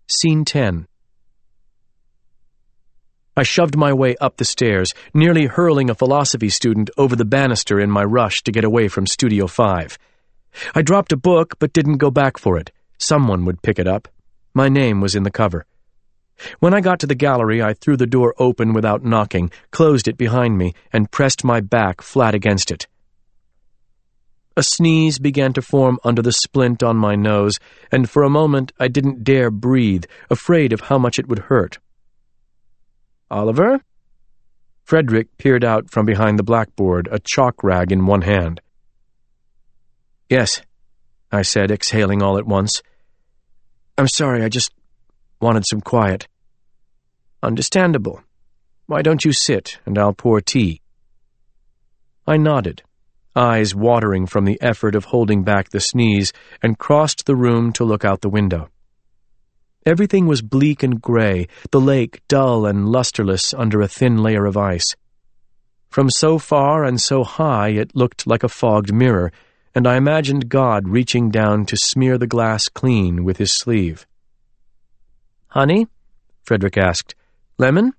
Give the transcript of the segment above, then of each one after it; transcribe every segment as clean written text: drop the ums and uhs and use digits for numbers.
Scene 10. I shoved my way up the stairs, nearly hurling a philosophy student over the banister in my rush to get away from Studio 5. I dropped a book but didn't go back for it. Someone would pick it up. My name was in the cover. When I got to the gallery, I threw the door open without knocking, closed it behind me, and pressed my back flat against it. A sneeze began to form under the splint on my nose, and for a moment I didn't dare breathe, afraid of how much it would hurt. "Oliver?" Frederick peered out from behind the blackboard, a chalk rag in one hand. "Yes," I said, exhaling all at once. "I'm sorry, I just wanted some quiet." "Understandable. Why don't you sit, and I'll pour tea." I nodded, eyes watering from the effort of holding back the sneeze, and crossed the room to look out the window. Everything was bleak and gray, the lake dull and lusterless under a thin layer of ice. From so far and so high it looked like a fogged mirror, and I imagined God reaching down to smear the glass clean with his sleeve. "Honey?" Frederick asked. "Lemon?"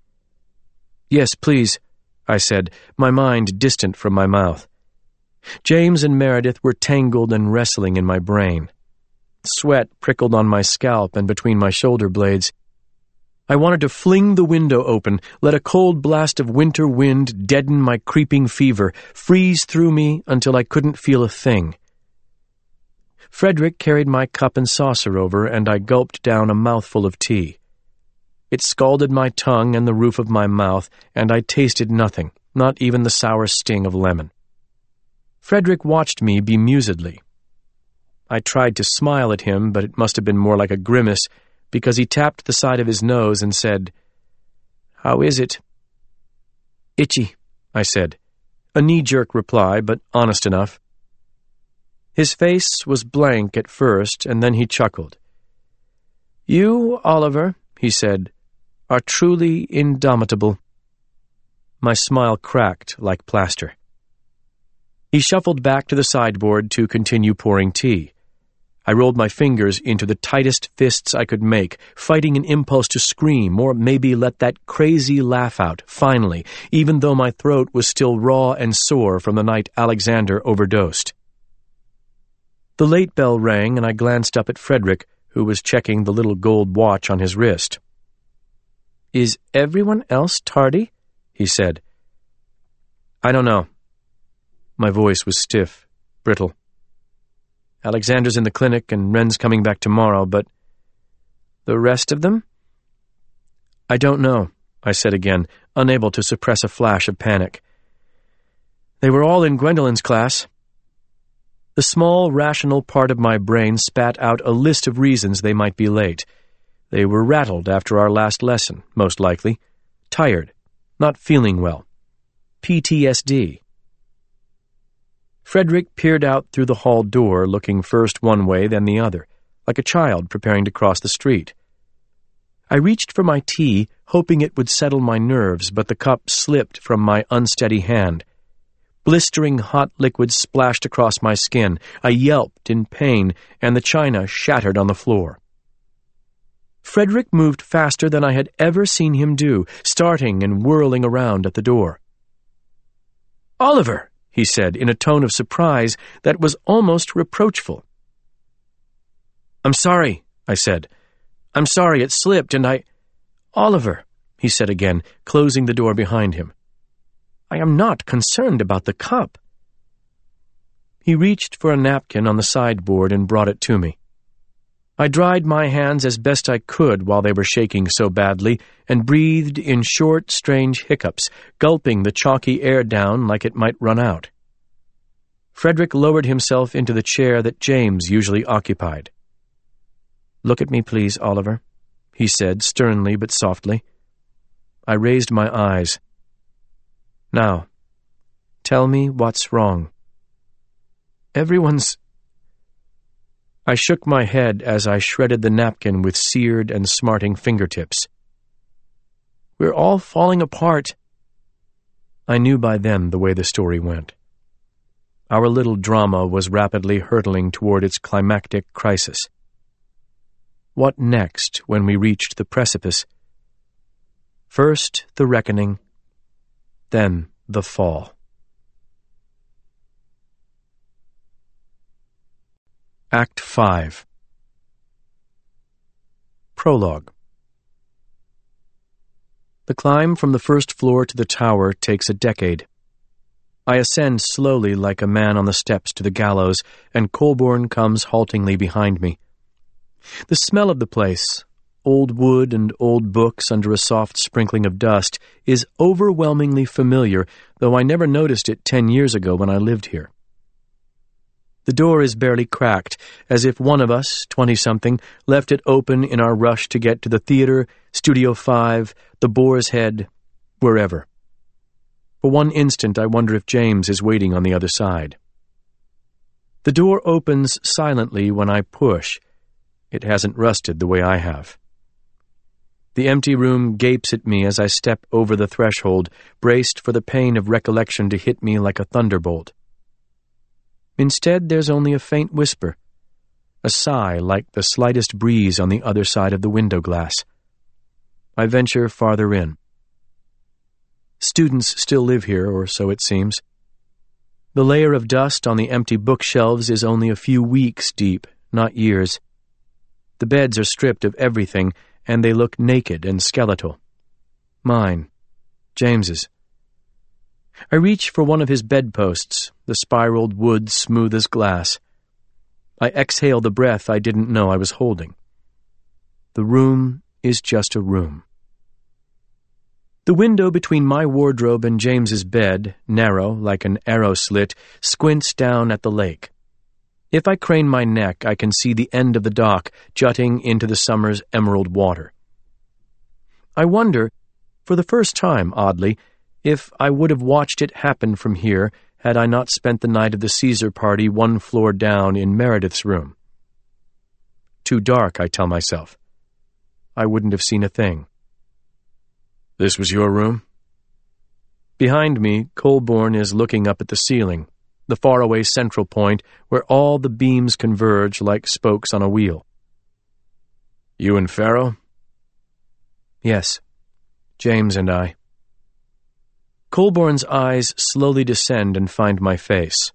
"Yes, please," I said, my mind distant from my mouth. James and Meredith were tangled and wrestling in my brain. Sweat prickled on my scalp and between my shoulder blades. I wanted to fling the window open, let a cold blast of winter wind deaden my creeping fever, freeze through me until I couldn't feel a thing. Frederick carried my cup and saucer over, and I gulped down a mouthful of tea. It scalded my tongue and the roof of my mouth, and I tasted nothing, not even the sour sting of lemon. Frederick watched me bemusedly. I tried to smile at him, but it must have been more like a grimace, because he tapped the side of his nose and said, "How is it?" "Itchy," I said. A knee-jerk reply, but honest enough. His face was blank at first, and then he chuckled. "You, Oliver," he said, "are truly indomitable." My smile cracked like plaster. He shuffled back to the sideboard to continue pouring tea. I rolled my fingers into the tightest fists I could make, fighting an impulse to scream or maybe let that crazy laugh out, finally, even though my throat was still raw and sore from the night Alexander overdosed. The late bell rang, and I glanced up at Frederick, who was checking the little gold watch on his wrist. "Is everyone else tardy?" he said. "I don't know." My voice was stiff, brittle. "Alexander's in the clinic, and Wren's coming back tomorrow, but the rest of them?" "I don't know," I said again, unable to suppress a flash of panic. "They were all in Gwendolyn's class." The small, rational part of my brain spat out a list of reasons they might be late. They were rattled after our last lesson, most likely. Tired. Not feeling well. PTSD. Frederick peered out through the hall door, looking first one way, then the other, like a child preparing to cross the street. I reached for my tea, hoping it would settle my nerves, but the cup slipped from my unsteady hand. Blistering hot liquid splashed across my skin. I yelped in pain, and the china shattered on the floor. Frederick moved faster than I had ever seen him do, starting and whirling around at the door. "Oliver!" he said, in a tone of surprise that was almost reproachful. "I'm sorry," I said. "I'm sorry, it slipped, and I—" "Oliver," he said again, closing the door behind him. "I am not concerned about the cup." He reached for a napkin on the sideboard and brought it to me. I dried my hands as best I could while they were shaking so badly, and breathed in short, strange hiccups, gulping the chalky air down like it might run out. Frederick lowered himself into the chair that James usually occupied. "Look at me, please, Oliver," he said, sternly but softly. I raised my eyes. "Now, tell me what's wrong." "Everyone's—" I shook my head as I shredded the napkin with seared and smarting fingertips. "We're all falling apart." I knew by then the way the story went. Our little drama was rapidly hurtling toward its climactic crisis. What next when we reached the precipice? First the reckoning, then the fall. Act 5. Prologue. The climb from the first floor to the tower takes a decade. I ascend slowly like a man on the steps to the gallows, and Colborne comes haltingly behind me. The smell of the place, old wood and old books under a soft sprinkling of dust, is overwhelmingly familiar, though I never noticed it 10 years ago when I lived here. The door is barely cracked, as if one of us, 20-something, left it open in our rush to get to the theater, Studio 5, the Boar's Head, wherever. For one instant I wonder if James is waiting on the other side. The door opens silently when I push. It hasn't rusted the way I have. The empty room gapes at me as I step over the threshold, braced for the pain of recollection to hit me like a thunderbolt. Instead, there's only a faint whisper, a sigh like the slightest breeze on the other side of the window glass. I venture farther in. Students still live here, or so it seems. The layer of dust on the empty bookshelves is only a few weeks deep, not years. The beds are stripped of everything, and they look naked and skeletal. Mine. James's. I reach for one of his bedposts, the spiraled wood smooth as glass. I exhale the breath I didn't know I was holding. The room is just a room. The window between my wardrobe and James's bed, narrow like an arrow slit, squints down at the lake. If I crane my neck, I can see the end of the dock jutting into the summer's emerald water. I wonder, for the first time, oddly, if I would have watched it happen from here had I not spent the night of the Caesar party one floor down in Meredith's room. Too dark, I tell myself. I wouldn't have seen a thing. This was your room? Behind me, Colborne is looking up at the ceiling, the faraway central point where all the beams converge like spokes on a wheel. You and Farrow? Yes, James and I. Colborne's eyes slowly descend and find my face.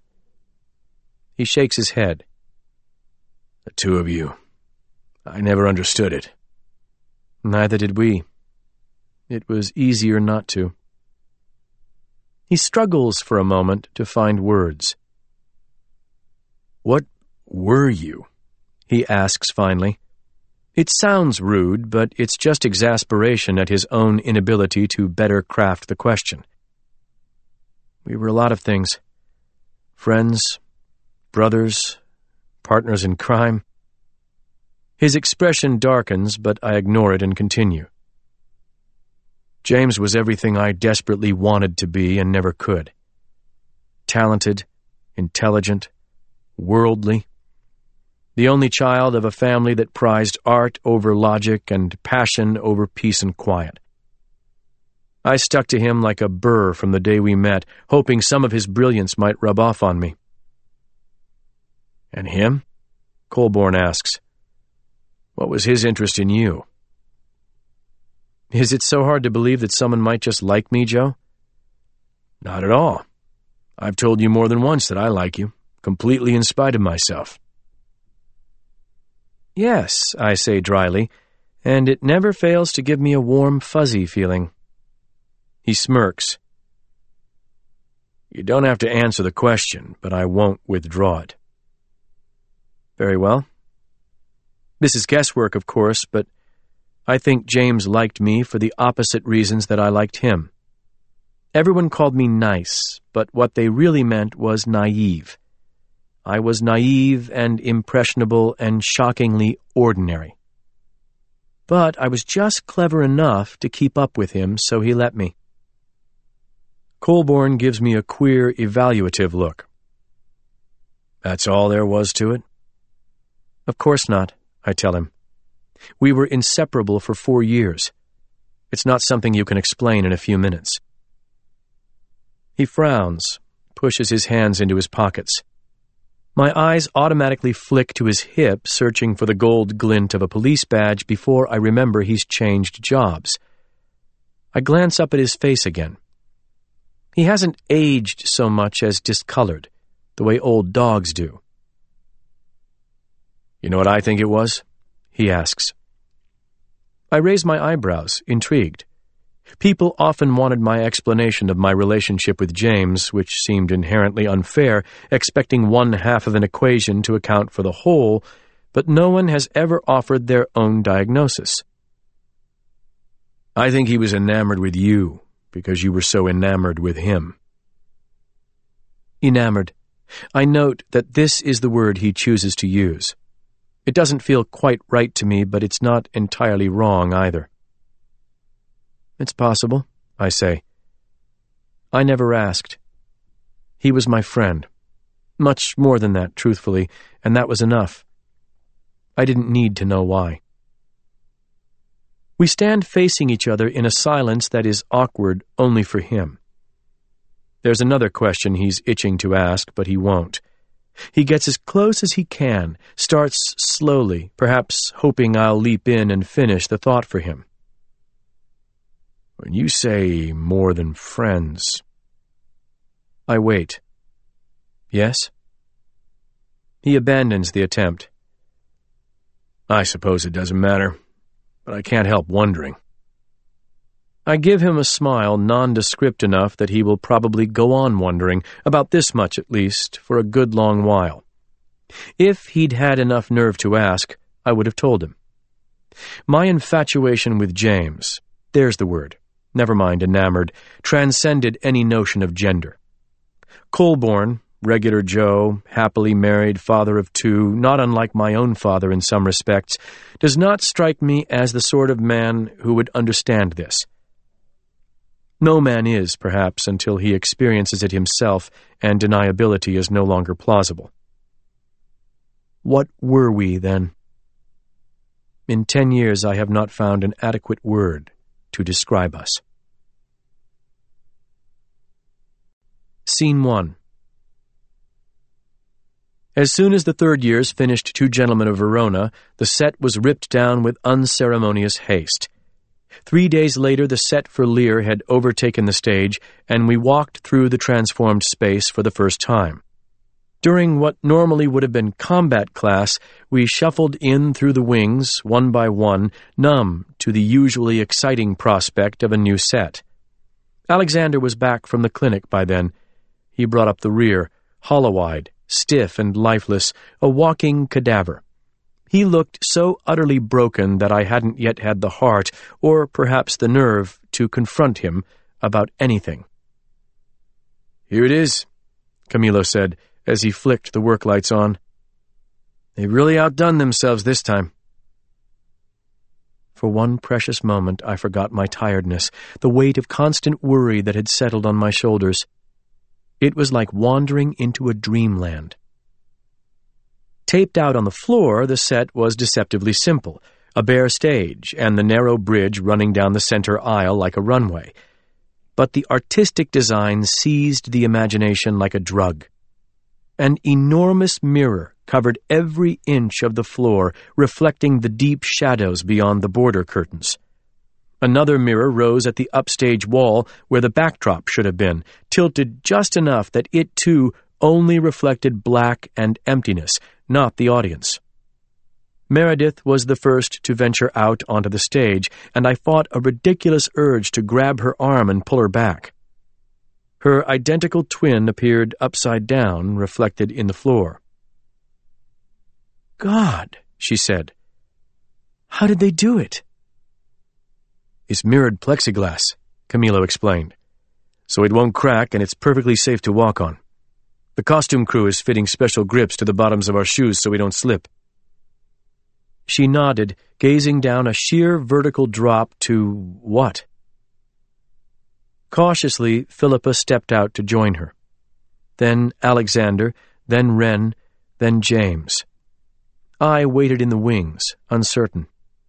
He shakes his head. The two of you. I never understood it. Neither did we. It was easier not to. He struggles for a moment to find words. What were you? He asks finally. It sounds rude, but it's just exasperation at his own inability to better craft the question. We were a lot of things. Friends, brothers, partners in crime. His expression darkens, but I ignore it and continue. James was everything I desperately wanted to be and never could. Talented, intelligent, worldly. The only child of a family that prized art over logic and passion over peace and quiet. I stuck to him like a burr from the day we met, hoping some of his brilliance might rub off on me. And him? Colborne asks. What was his interest in you? Is it so hard to believe that someone might just like me, Joe? Not at all. I've told you more than once that I like you, completely in spite of myself. Yes, I say dryly, and it never fails to give me a warm, fuzzy feeling. He smirks. You don't have to answer the question, but I won't withdraw it. Very well. This is guesswork, of course, but I think James liked me for the opposite reasons that I liked him. Everyone called me nice, but what they really meant was naive. I was naive and impressionable and shockingly ordinary. But I was just clever enough to keep up with him, so he let me. Colborne gives me a queer, evaluative look. That's all there was to it? Of course not, I tell him. We were inseparable for 4 years. It's not something you can explain in a few minutes. He frowns, pushes his hands into his pockets. My eyes automatically flick to his hip, searching for the gold glint of a police badge before I remember he's changed jobs. I glance up at his face again. He hasn't aged so much as discolored, the way old dogs do. "You know what I think it was?" he asks. I raise my eyebrows, intrigued. People often wanted my explanation of my relationship with James, which seemed inherently unfair, expecting one half of an equation to account for the whole, but no one has ever offered their own diagnosis. "I think he was enamored with you, because you were so enamored with him." Enamored. I note that this is the word he chooses to use. It doesn't feel quite right to me, but it's not entirely wrong either. "It's possible," I say. I never asked. He was my friend. Much more than that, truthfully, and that was enough. I didn't need to know why. We stand facing each other in a silence that is awkward only for him. There's another question he's itching to ask, but he won't. He gets as close as he can, starts slowly, perhaps hoping I'll leap in and finish the thought for him. "When you say more than friends..." I wait. "Yes?" He abandons the attempt. "I suppose it doesn't matter, but I can't help wondering." I give him a smile nondescript enough that he will probably go on wondering, about this much at least, for a good long while. If he'd had enough nerve to ask, I would have told him. My infatuation with James, there's the word, never mind enamored, transcended any notion of gender. Colborne, regular Joe, happily married, father of two, not unlike my own father in some respects, does not strike me as the sort of man who would understand this. No man is, perhaps, until he experiences it himself and deniability is no longer plausible. What were we, then? In 10 years I have not found an adequate word to describe us. Scene 1. As soon as the third years finished Two Gentlemen of Verona, the set was ripped down with unceremonious haste. 3 days later, the set for Lear had overtaken the stage, and we walked through the transformed space for the first time. During what normally would have been combat class, we shuffled in through the wings, one by one, numb to the usually exciting prospect of a new set. Alexander was back from the clinic by then. He brought up the rear, hollow-eyed, stiff and lifeless, a walking cadaver. He looked so utterly broken that I hadn't yet had the heart, or perhaps the nerve, to confront him about anything. "Here it is," Camillo said, as he flicked the work lights on. "They've really outdone themselves this time." For one precious moment I forgot my tiredness, the weight of constant worry that had settled on my shoulders. It was like wandering into a dreamland. Taped out on the floor, the set was deceptively simple, a bare stage and the narrow bridge running down the center aisle like a runway. But the artistic design seized the imagination like a drug. An enormous mirror covered every inch of the floor, reflecting the deep shadows beyond the border curtains. Another mirror rose at the upstage wall where the backdrop should have been, tilted just enough that it, too, only reflected black and emptiness, not the audience. Meredith was the first to venture out onto the stage, and I fought a ridiculous urge to grab her arm and pull her back. Her identical twin appeared upside down, reflected in the floor. "God," she said. "How did they do it?" "It's mirrored plexiglass," Camillo explained. "So it won't crack and it's perfectly safe to walk on. The costume crew is fitting special grips to the bottoms of our shoes so we don't slip." She nodded, gazing down a sheer vertical drop to what? Cautiously, Philippa stepped out to join her. Then Alexander, then Wren, then James. I waited in the wings, uncertain.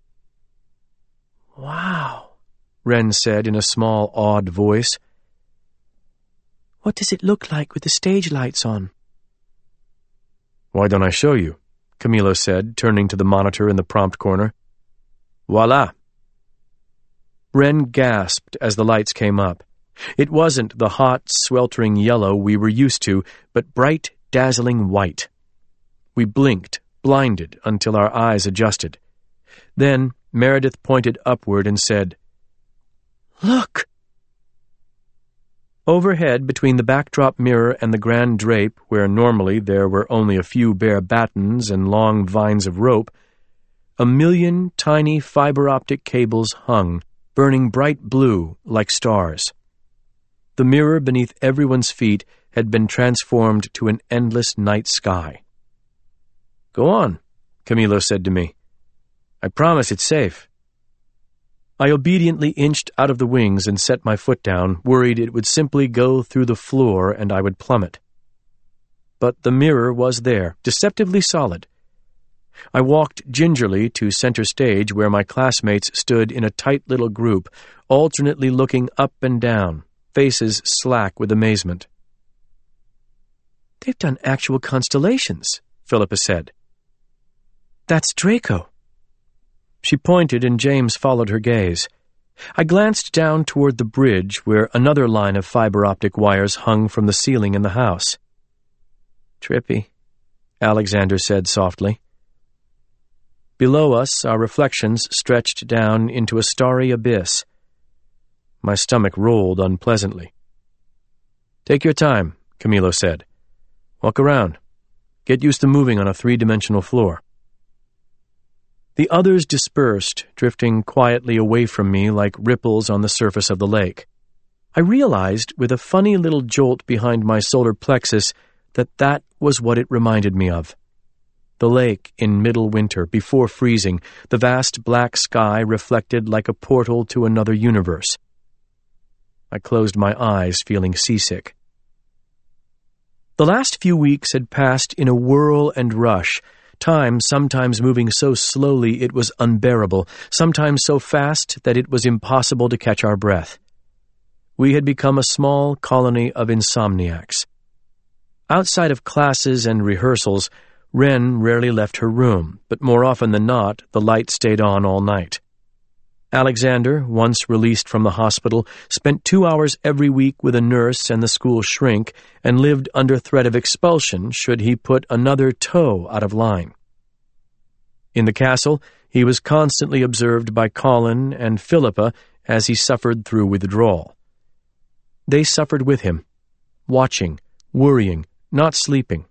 "Wow," Wren said in a small, awed voice. "What does it look like with the stage lights on?" "Why don't I show you?" Camilo said, turning to the monitor in the prompt corner. Voila! Wren gasped as the lights came up. It wasn't the hot, sweltering yellow we were used to, but bright, dazzling white. We blinked, blinded, until our eyes adjusted. Then Meredith pointed upward and said, "Look!" Overhead, between the backdrop mirror and the grand drape, where normally there were only a few bare battens and long vines of rope, 1,000,000 tiny fiber-optic cables hung, burning bright blue like stars. The mirror beneath everyone's feet had been transformed to an endless night sky. "Go on," Camilo said to me. "I promise it's safe." I obediently inched out of the wings and set my foot down, worried it would simply go through the floor and I would plummet. But the mirror was there, deceptively solid. I walked gingerly to center stage where my classmates stood in a tight little group, alternately looking up and down, faces slack with amazement. "They've done actual constellations," Philippa said. "That's Draco." She pointed and James followed her gaze. I glanced down toward the bridge where another line of fiber-optic wires hung from the ceiling in the house. "Trippy," Alexander said softly. Below us, our reflections stretched down into a starry abyss. My stomach rolled unpleasantly. "Take your time," Camilo said. "Walk around. Get used to moving on a 3-dimensional floor." The others dispersed, drifting quietly away from me like ripples on the surface of the lake. I realized, with a funny little jolt behind my solar plexus, that was what it reminded me of. The lake in middle winter, before freezing, the vast black sky reflected like a portal to another universe. I closed my eyes, feeling seasick. The last few weeks had passed in a whirl and rush, time sometimes moving so slowly it was unbearable, sometimes so fast that it was impossible to catch our breath. We had become a small colony of insomniacs. Outside of classes and rehearsals, Wren rarely left her room, but more often than not, the light stayed on all night. Alexander, once released from the hospital, spent 2 hours every week with a nurse and the school shrink and lived under threat of expulsion should he put another toe out of line. In the castle, he was constantly observed by Colin and Philippa as he suffered through withdrawal. They suffered with him, watching, worrying, not sleeping.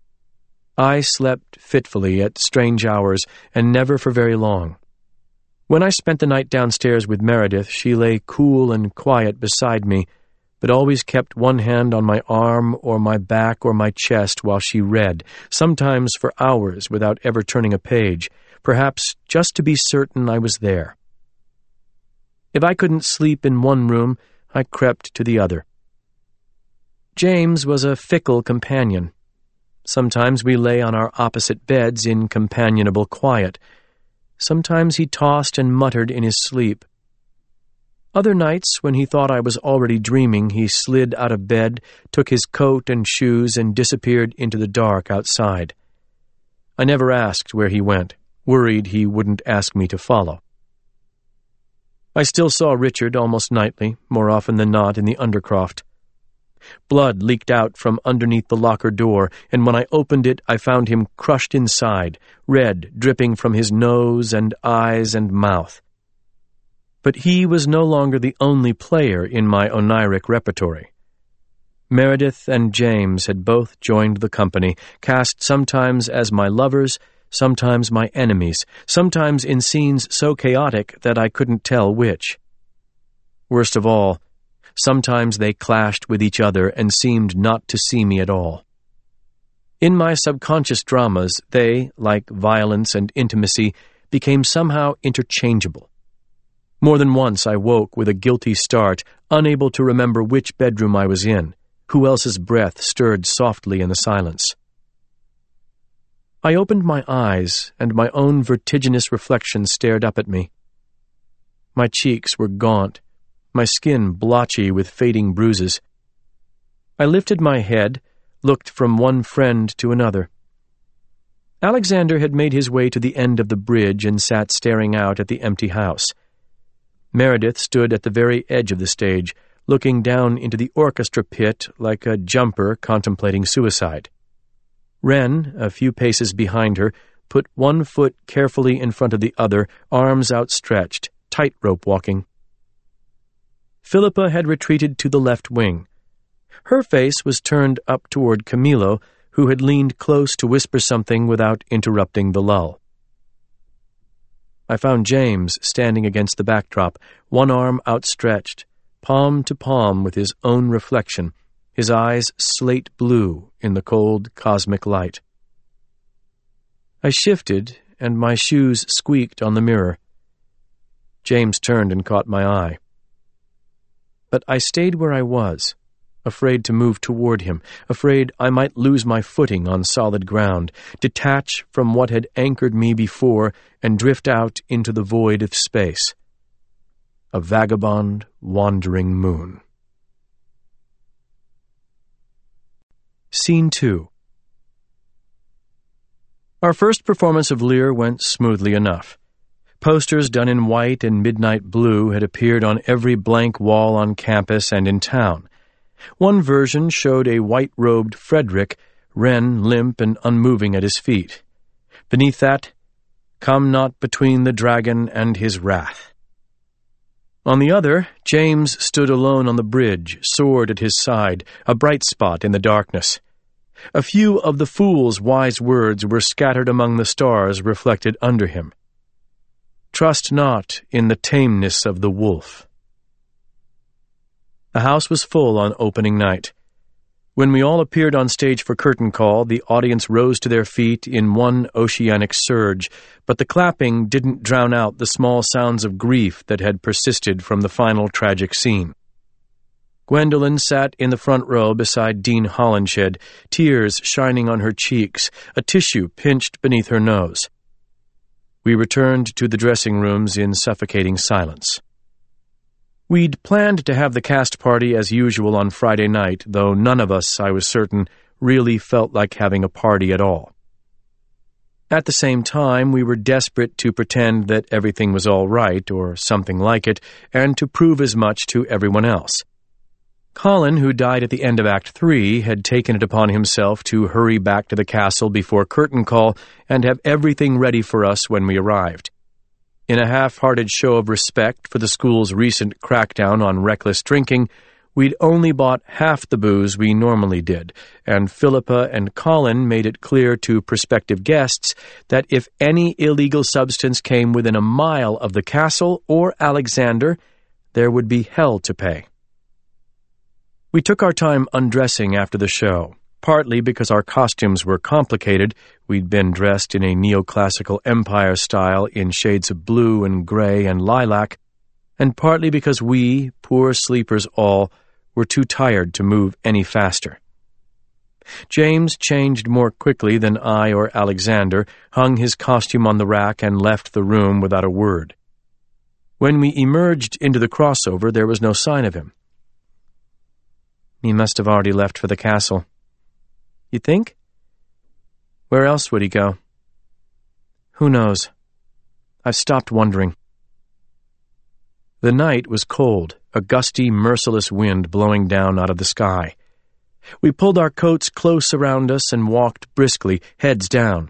I slept fitfully at strange hours and never for very long. When I spent the night downstairs with Meredith, she lay cool and quiet beside me, but always kept one hand on my arm or my back or my chest while she read, sometimes for hours without ever turning a page, perhaps just to be certain I was there. If I couldn't sleep in one room, I crept to the other. James was a fickle companion. Sometimes we lay on our opposite beds in companionable quiet. Sometimes he tossed and muttered in his sleep. Other nights, when he thought I was already dreaming, he slid out of bed, took his coat and shoes, and disappeared into the dark outside. I never asked where he went, worried he wouldn't ask me to follow. I still saw Richard almost nightly, more often than not in the undercroft. Blood leaked out from underneath the locker door, and when I opened it, I found him crushed inside, red dripping from his nose and eyes and mouth. But he was no longer the only player in my oniric repertory. Meredith and James had both joined the company, cast sometimes as my lovers, sometimes my enemies, sometimes in scenes so chaotic that I couldn't tell which. Worst of all, sometimes they clashed with each other and seemed not to see me at all. In my subconscious dramas, they, like violence and intimacy, became somehow interchangeable. More than once I woke with a guilty start, unable to remember which bedroom I was in, who else's breath stirred softly in the silence. I opened my eyes, and my own vertiginous reflection stared up at me. My cheeks were gaunt, my skin blotchy with fading bruises. I lifted my head, looked from one friend to another. Alexander had made his way to the end of the bridge and sat staring out at the empty house. Meredith stood at the very edge of the stage, looking down into the orchestra pit like a jumper contemplating suicide. Wren, a few paces behind her, put one foot carefully in front of the other, arms outstretched, tightrope walking. Philippa had retreated to the left wing. Her face was turned up toward Camillo, who had leaned close to whisper something without interrupting the lull. I found James standing against the backdrop, one arm outstretched, palm to palm with his own reflection, his eyes slate blue in the cold cosmic light. I shifted, and my shoes squeaked on the mirror. James turned and caught my eye. But I stayed where I was, afraid to move toward him, afraid I might lose my footing on solid ground, detach from what had anchored me before and drift out into the void of space. A vagabond, wandering moon. Scene 2. Our first performance of Lear went smoothly enough. Posters done in white and midnight blue had appeared on every blank wall on campus and in town. One version showed a white-robed Frederick, Wren limp and unmoving at his feet. Beneath that, "Come not between the dragon and his wrath." On the other, James stood alone on the bridge, sword at his side, a bright spot in the darkness. A few of the fool's wise words were scattered among the stars reflected under him. Trust not in the tameness of the wolf. The house was full on opening night. When we all appeared on stage for curtain call, the audience rose to their feet in one oceanic surge, but the clapping didn't drown out the small sounds of grief that had persisted from the final tragic scene. Gwendolen sat in the front row beside Dean Holinshed, tears shining on her cheeks, a tissue pinched beneath her nose. We returned to the dressing rooms in suffocating silence. We'd planned to have the cast party as usual on Friday night, though none of us, I was certain, really felt like having a party at all. At the same time, we were desperate to pretend that everything was all right, or something like it, and to prove as much to everyone else. Colin, who died at the end of Act 3, had taken it upon himself to hurry back to the castle before curtain call and have everything ready for us when we arrived. In a half-hearted show of respect for the school's recent crackdown on reckless drinking, we'd only bought half the booze we normally did, and Philippa and Colin made it clear to prospective guests that if any illegal substance came within a mile of the castle or Alexander, there would be hell to pay. We took our time undressing after the show, partly because our costumes were complicated. We'd been dressed in a neoclassical empire style in shades of blue and gray and lilac, and partly because we, poor sleepers all, were too tired to move any faster. James changed more quickly than I or Alexander, hung his costume on the rack, and left the room without a word. When we emerged into the crossover, there was no sign of him. He must have already left for the castle. You think? Where else would he go? Who knows? I've stopped wondering. The night was cold, a gusty, merciless wind blowing down out of the sky. We pulled our coats close around us and walked briskly, heads down.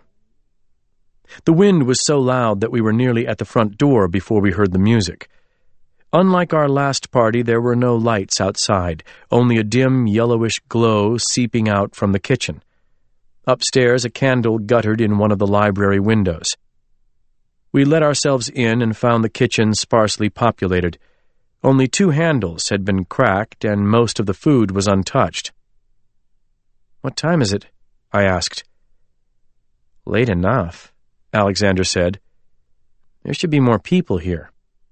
The wind was so loud that we were nearly at the front door before we heard the music. Unlike our last party, there were no lights outside, only a dim yellowish glow seeping out from the kitchen. Upstairs, a candle guttered in one of the library windows. We let ourselves in and found the kitchen sparsely populated. Only 2 handles had been cracked, and most of the food was untouched. "What time is it?" I asked. "Late enough," Alexander said. "There should be more people here."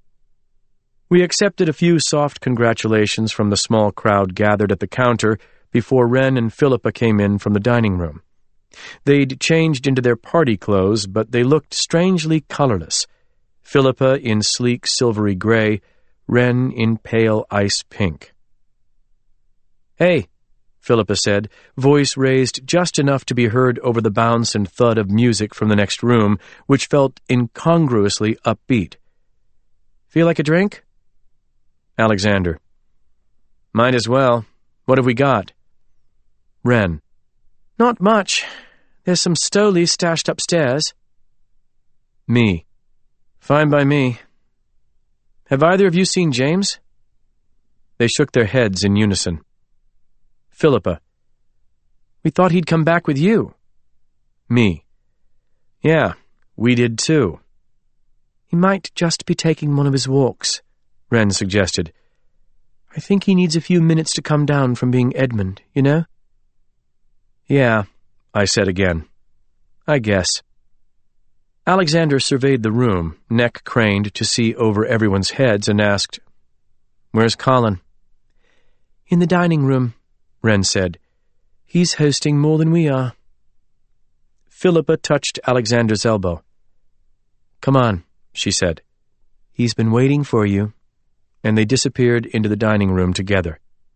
We accepted a few soft congratulations from the small crowd gathered at the counter before Wren and Philippa came in from the dining room. They'd changed into their party clothes, but they looked strangely colorless. Philippa in sleek silvery gray, Wren in pale ice pink. "Hey, Philippa said, voice raised just enough to be heard over the bounce and thud of music from the next room, which felt incongruously upbeat. Feel like a drink? Alexander. Might as well. What have we got? Wren. Not much. There's some Stoli stashed upstairs. Me. Fine by me. Have either of you seen James? They shook their heads in unison. Philippa. We thought he'd come back with you. Me. Yeah, we did too. He might just be taking one of his walks, Wren suggested. I think he needs a few minutes to come down from being Edmund, you know? Yeah, I said again. I guess. Alexander surveyed the room, neck craned to see over everyone's heads, and asked, Where's Colin? In the dining room, Wren said. He's hosting more than we are. Philippa touched Alexander's elbow. Come on, she said. He's been waiting for you. And they disappeared into the dining room together.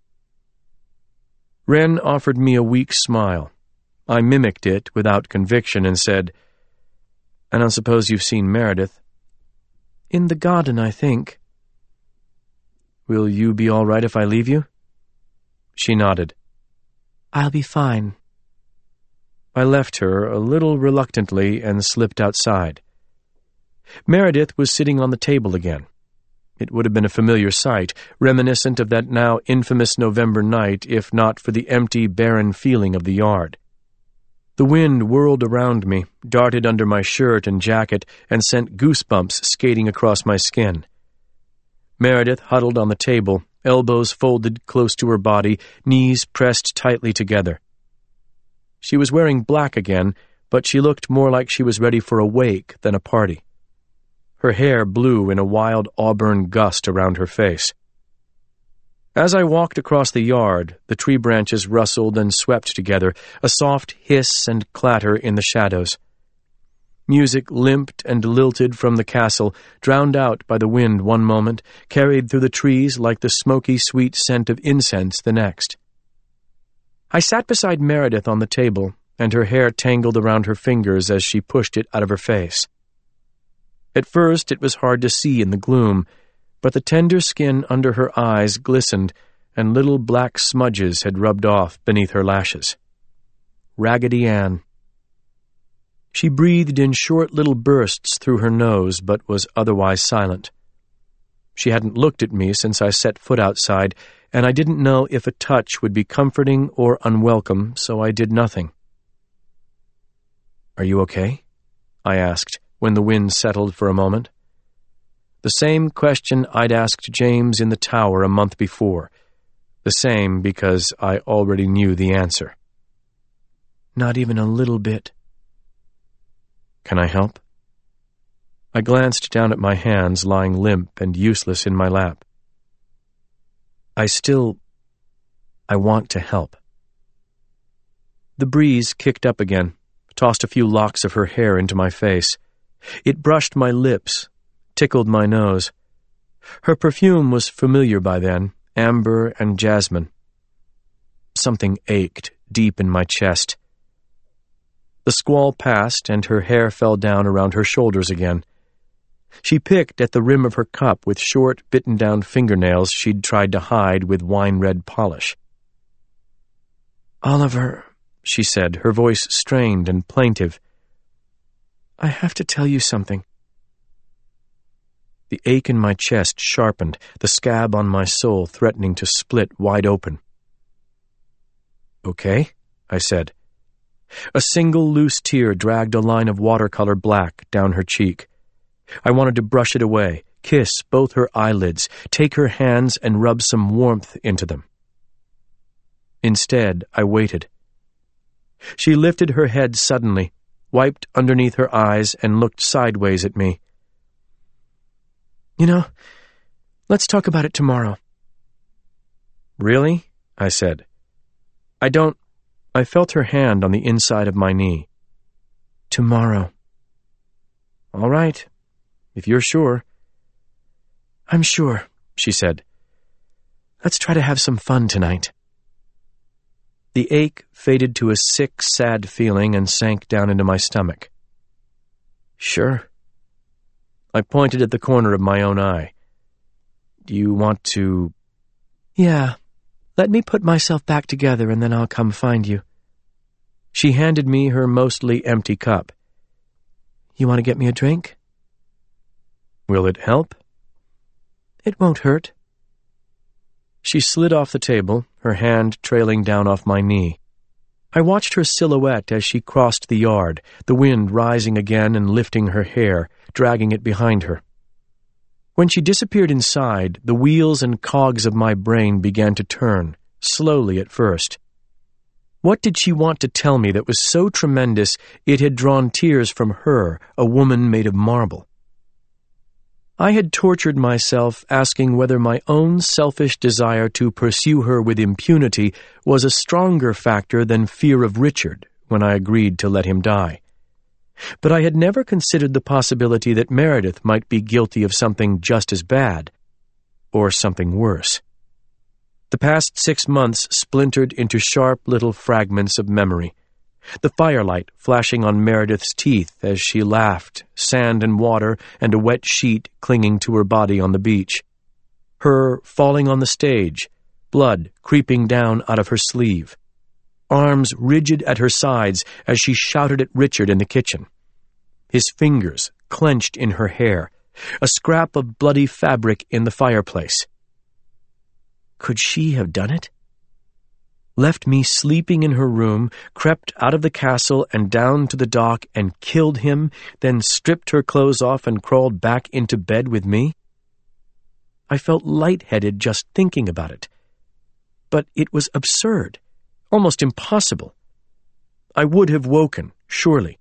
Wren offered me a weak smile. I mimicked it without conviction and said, I don't suppose you've seen Meredith. In the garden, I think. Will you be all right if I leave you? She nodded. I'll be fine. I left her a little reluctantly and slipped outside. Meredith was sitting on the table again. It would have been a familiar sight, reminiscent of that now infamous November night, if not for the empty, barren feeling of the yard. The wind whirled around me, darted under my shirt and jacket, and sent goosebumps skating across my skin. Meredith huddled on the table, elbows folded close to her body, knees pressed tightly together. She was wearing black again, but she looked more like she was ready for a wake than a party. Her hair blew in a wild auburn gust around her face. As I walked across the yard, the tree branches rustled and swept together, a soft hiss and clatter in the shadows. Music limped and lilted from the castle, drowned out by the wind one moment, carried through the trees like the smoky, sweet scent of incense the next. I sat beside Meredith on the table, and her hair tangled around her fingers as she pushed it out of her face. At first it was hard to see in the gloom, but the tender skin under her eyes glistened, and little black smudges had rubbed off beneath her lashes. Raggedy Ann. She breathed in short little bursts through her nose, but was otherwise silent. She hadn't looked at me since I set foot outside, and I didn't know if a touch would be comforting or unwelcome, so I did nothing. Are you okay? I asked, when the wind settled for a moment. The same question I'd asked James in the tower a month before. The same because I already knew the answer. Not even a little bit. Can I help? I glanced down at my hands lying limp and useless in my lap. I want to help. The breeze kicked up again, tossed a few locks of her hair into my face. It brushed my lips, tickled my nose. Her perfume was familiar by then, amber and jasmine. Something ached deep in my chest. The squall passed, and her hair fell down around her shoulders again. She picked at the rim of her cup with short, bitten-down fingernails she'd tried to hide with wine-red polish. Oliver, she said, her voice strained and plaintive. I have to tell you something. The ache in my chest sharpened, the scab on my soul threatening to split wide open. Okay, I said. A single loose tear dragged a line of watercolor black down her cheek. I wanted to brush it away, kiss both her eyelids, take her hands and rub some warmth into them. Instead, I waited. She lifted her head suddenly, wiped underneath her eyes, and looked sideways at me. You know, let's talk about it tomorrow. Really? I said. I felt her hand on the inside of my knee. Tomorrow. All right, if you're sure. I'm sure, she said. Let's try to have some fun tonight. The ache faded to a sick, sad feeling and sank down into my stomach. "Sure." I pointed at the corner of my own eye. "Do you want to—" "Yeah. Let me put myself back together and then I'll come find you." She handed me her mostly empty cup. "You want to get me a drink?" "Will it help?" "It won't hurt." She slid off the table, her hand trailing down off my knee. I watched her silhouette as she crossed the yard, the wind rising again and lifting her hair, dragging it behind her. When she disappeared inside, the wheels and cogs of my brain began to turn, slowly at first. What did she want to tell me that was so tremendous it had drawn tears from her, a woman made of marble? I had tortured myself asking whether my own selfish desire to pursue her with impunity was a stronger factor than fear of Richard when I agreed to let him die. But I had never considered the possibility that Meredith might be guilty of something just as bad, or something worse. The past 6 months splintered into sharp little fragments of memory. The firelight flashing on Meredith's teeth as she laughed, sand and water and a wet sheet clinging to her body on the beach. Her falling on the stage, blood creeping down out of her sleeve. Arms rigid at her sides as she shouted at Richard in the kitchen. His fingers clenched in her hair, a scrap of bloody fabric in the fireplace. Could she have done it? Left me sleeping in her room, crept out of the castle and down to the dock and killed him, then stripped her clothes off and crawled back into bed with me? I felt lightheaded just thinking about it. But it was absurd, almost impossible. I would have woken, surely.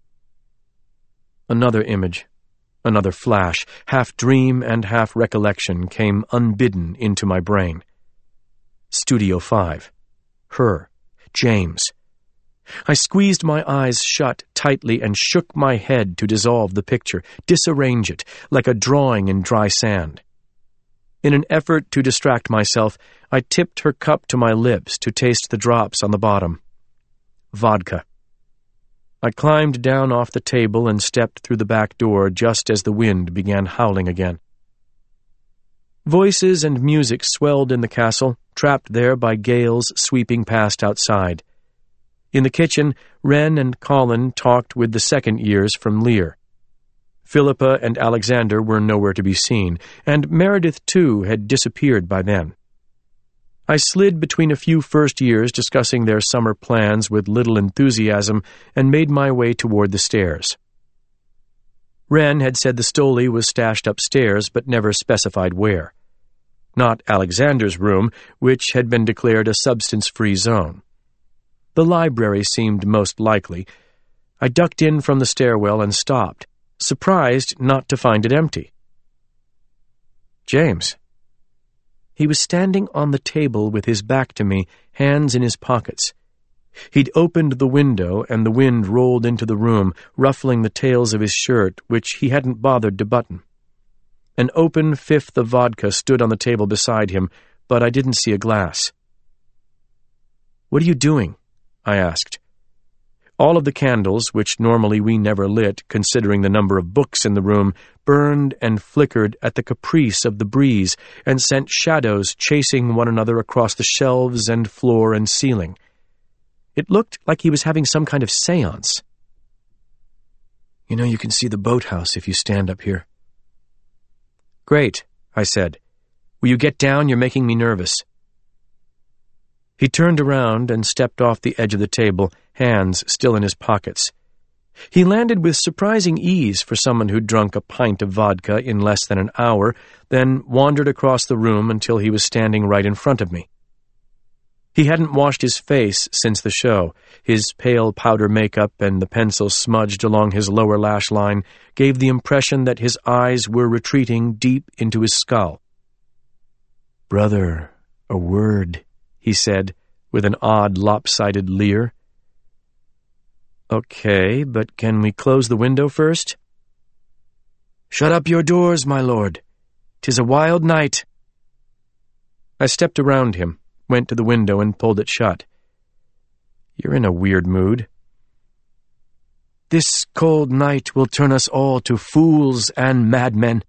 Another image, another flash, half dream and half recollection, came unbidden into my brain. Studio 5. Her. James. I squeezed my eyes shut tightly and shook my head to dissolve the picture, disarrange it, like a drawing in dry sand. In an effort to distract myself, I tipped her cup to my lips to taste the drops on the bottom. Vodka. I climbed down off the table and stepped through the back door just as the wind began howling again. Voices and music swelled in the castle, trapped there by gales sweeping past outside. In the kitchen, Wren and Colin talked with the second years from Lear. Philippa and Alexander were nowhere to be seen, and Meredith, too, had disappeared by then. I slid between a few first years discussing their summer plans with little enthusiasm and made my way toward the stairs. Wren had said the Stoli was stashed upstairs, but never specified where. Not Alexander's room, which had been declared a substance-free zone. The library seemed most likely. I ducked in from the stairwell and stopped, surprised not to find it empty. James. He was standing on the table with his back to me, hands in his pockets. He'd opened the window, and the wind rolled into the room, ruffling the tails of his shirt, which he hadn't bothered to button. An open fifth of vodka stood on the table beside him, but I didn't see a glass. "What are you doing?" I asked. All of the candles, which normally we never lit, considering the number of books in the room, burned and flickered at the caprice of the breeze and sent shadows chasing one another across the shelves and floor and ceiling. It looked like he was having some kind of séance. "You know, you can see the boathouse if you stand up here." "Great," I said. "Will you get down? You're making me nervous." He turned around and stepped off the edge of the table, hands still in his pockets. He landed with surprising ease for someone who'd drunk a pint of vodka in less than an hour, then wandered across the room until he was standing right in front of me. He hadn't washed his face since the show. His pale powder makeup and the pencil smudged along his lower lash line gave the impression that his eyes were retreating deep into his skull. "Brother, a word," he said, with an odd lopsided leer. "Okay, but can we close the window first?" "Shut up your doors, my lord. 'Tis a wild night." I stepped around him, went to the window and pulled it shut. You're in a weird mood. This cold night will turn us all to fools and madmen.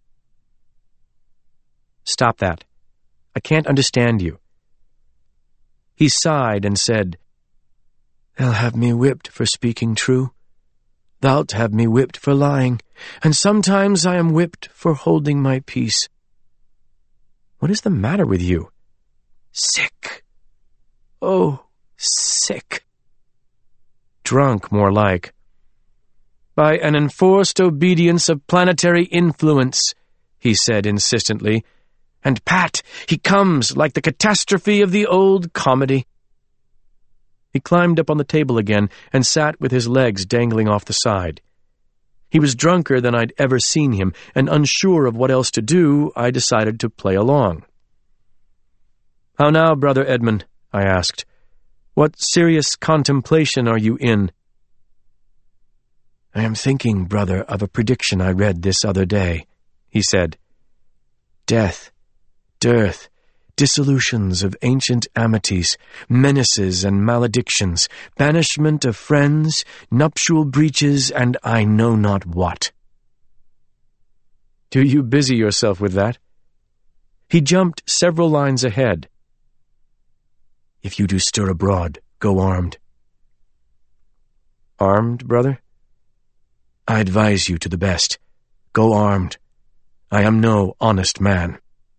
Stop that. I can't understand you. He sighed and said, They'll have me whipped for speaking true. Thou'lt have me whipped for lying, and sometimes I am whipped for holding my peace. What is the matter with you? Sick. Oh, sick. Drunk, more like. By an enforced obedience of planetary influence, he said insistently. And Pat, he comes like the catastrophe of the old comedy. He climbed up on the table again and sat with his legs dangling off the side. He was drunker than I'd ever seen him, and unsure of what else to do, I decided to play along. How now, Brother Edmund? I asked. What serious contemplation are you in? I am thinking, brother, of a prediction I read this other day, he said. Death, dearth, dissolutions of ancient amities, menaces and maledictions, banishment of friends, nuptial breaches, and I know not what. Do you busy yourself with that? He jumped several lines ahead. If you do stir abroad, go armed. Armed, brother? I advise you to the best. Go armed. I am no honest man.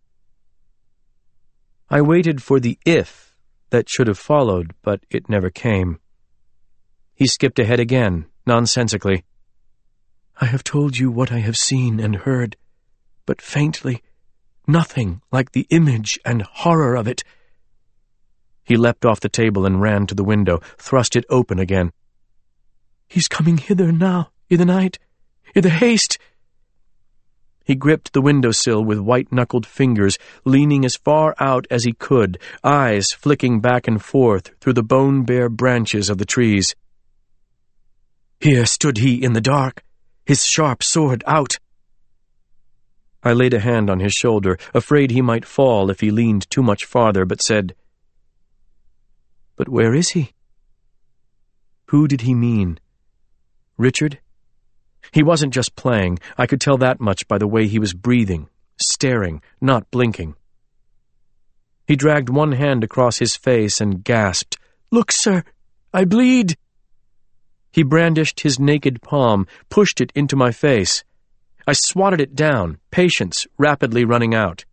I waited for the if that should have followed, but it never came. He skipped ahead again, nonsensically. I have told you what I have seen and heard, but faintly, nothing like the image and horror of it. He leapt off the table and ran to the window, thrust it open again. He's coming hither now, i' the night, i' the haste. He gripped the windowsill with white-knuckled fingers, leaning as far out as he could, eyes flicking back and forth through the bone-bare branches of the trees. Here stood he in the dark, his sharp sword out. I laid a hand on his shoulder, afraid he might fall if he leaned too much farther, but said, But where is he? Who did he mean? Richard? He wasn't just playing. I could tell that much by the way he was breathing, staring, not blinking. He dragged one hand across his face and gasped, Look, sir, I bleed. He brandished his naked palm, pushed it into my face. I swatted it down, patience rapidly running out.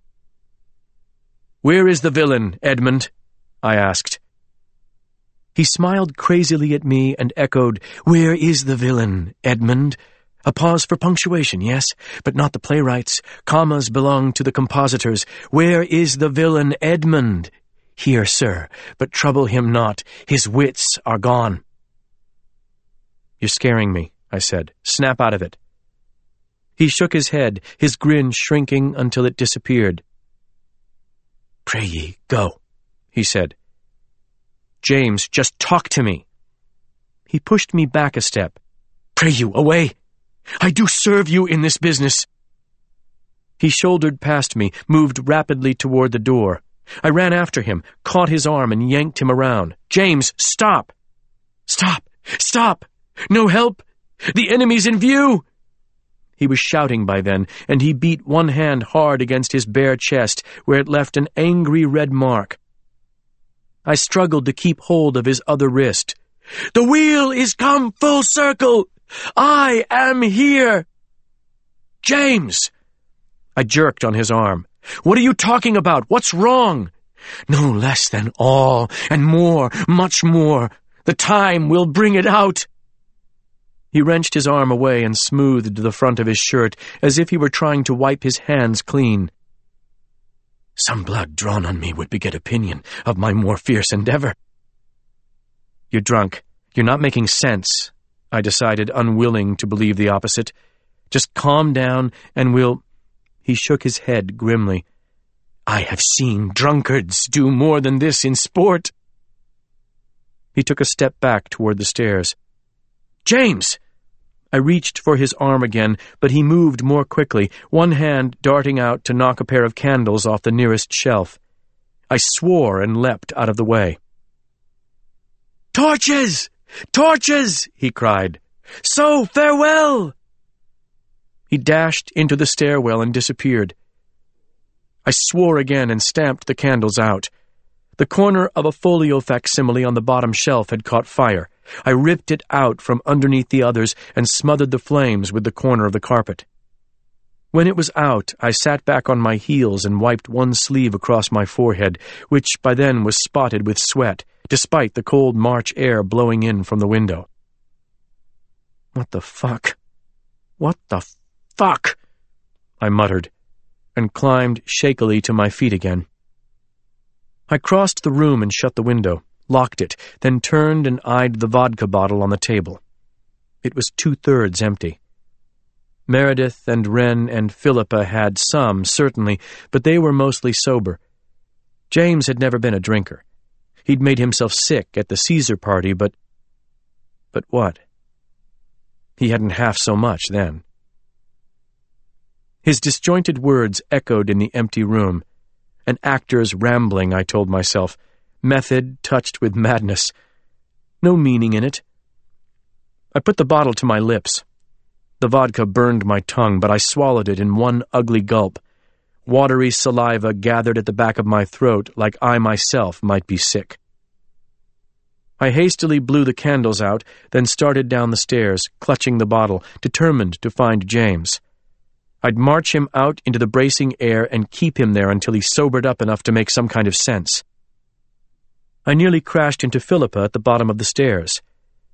Where is the villain, Edmund? I asked. He smiled crazily at me and echoed, Where is the villain, Edmund? A pause for punctuation, yes, but not the playwrights. Commas belong to the compositors. Where is the villain, Edmund? Here, sir, but trouble him not. His wits are gone. You're scaring me, I said. Snap out of it. He shook his head, his grin shrinking until it disappeared. Pray ye, go, he said. James, just talk to me. He pushed me back a step. Pray you, away. I do serve you in this business. He shouldered past me, moved rapidly toward the door. I ran after him, caught his arm and yanked him around. James, stop! Stop! Stop! No help! The enemy's in view! He was shouting by then, and he beat one hand hard against his bare chest, where it left an angry red mark. I struggled to keep hold of his other wrist. The wheel is come full circle! I am here! James! I jerked on his arm. What are you talking about? What's wrong? No less than all, and more, much more. The time will bring it out. He wrenched his arm away and smoothed the front of his shirt, as if he were trying to wipe his hands clean. Some blood drawn on me would beget opinion of my more fierce endeavor. You're drunk. You're not making sense, I decided, unwilling to believe the opposite. Just calm down, and we'll... He shook his head grimly. I have seen drunkards do more than this in sport. He took a step back toward the stairs. James! I reached for his arm again, but he moved more quickly, one hand darting out to knock a pair of candles off the nearest shelf. I swore and leapt out of the way. "Torches! Torches!" he cried. "So, farewell!" He dashed into the stairwell and disappeared. I swore again and stamped the candles out. The corner of a folio facsimile on the bottom shelf had caught fire. I ripped it out from underneath the others and smothered the flames with the corner of the carpet. When it was out, I sat back on my heels and wiped one sleeve across my forehead, which by then was spotted with sweat, despite the cold March air blowing in from the window. "What the fuck? What the fuck?" I muttered, and climbed shakily to my feet again. I crossed the room and shut the window, locked it, then turned and eyed the vodka bottle on the table. It was 2/3 empty. Meredith and Wren and Philippa had some, certainly, but they were mostly sober. James had never been a drinker. He'd made himself sick at the Caesar party, but what? He hadn't half so much then. His disjointed words echoed in the empty room. An actor's rambling, I told myself. Method touched with madness. No meaning in it. I put the bottle to my lips. The vodka burned my tongue, but I swallowed it in one ugly gulp. Watery saliva gathered at the back of my throat like I myself might be sick. I hastily blew the candles out, then started down the stairs, clutching the bottle, determined to find James. I'd march him out into the bracing air and keep him there until he sobered up enough to make some kind of sense. I nearly crashed into Philippa at the bottom of the stairs.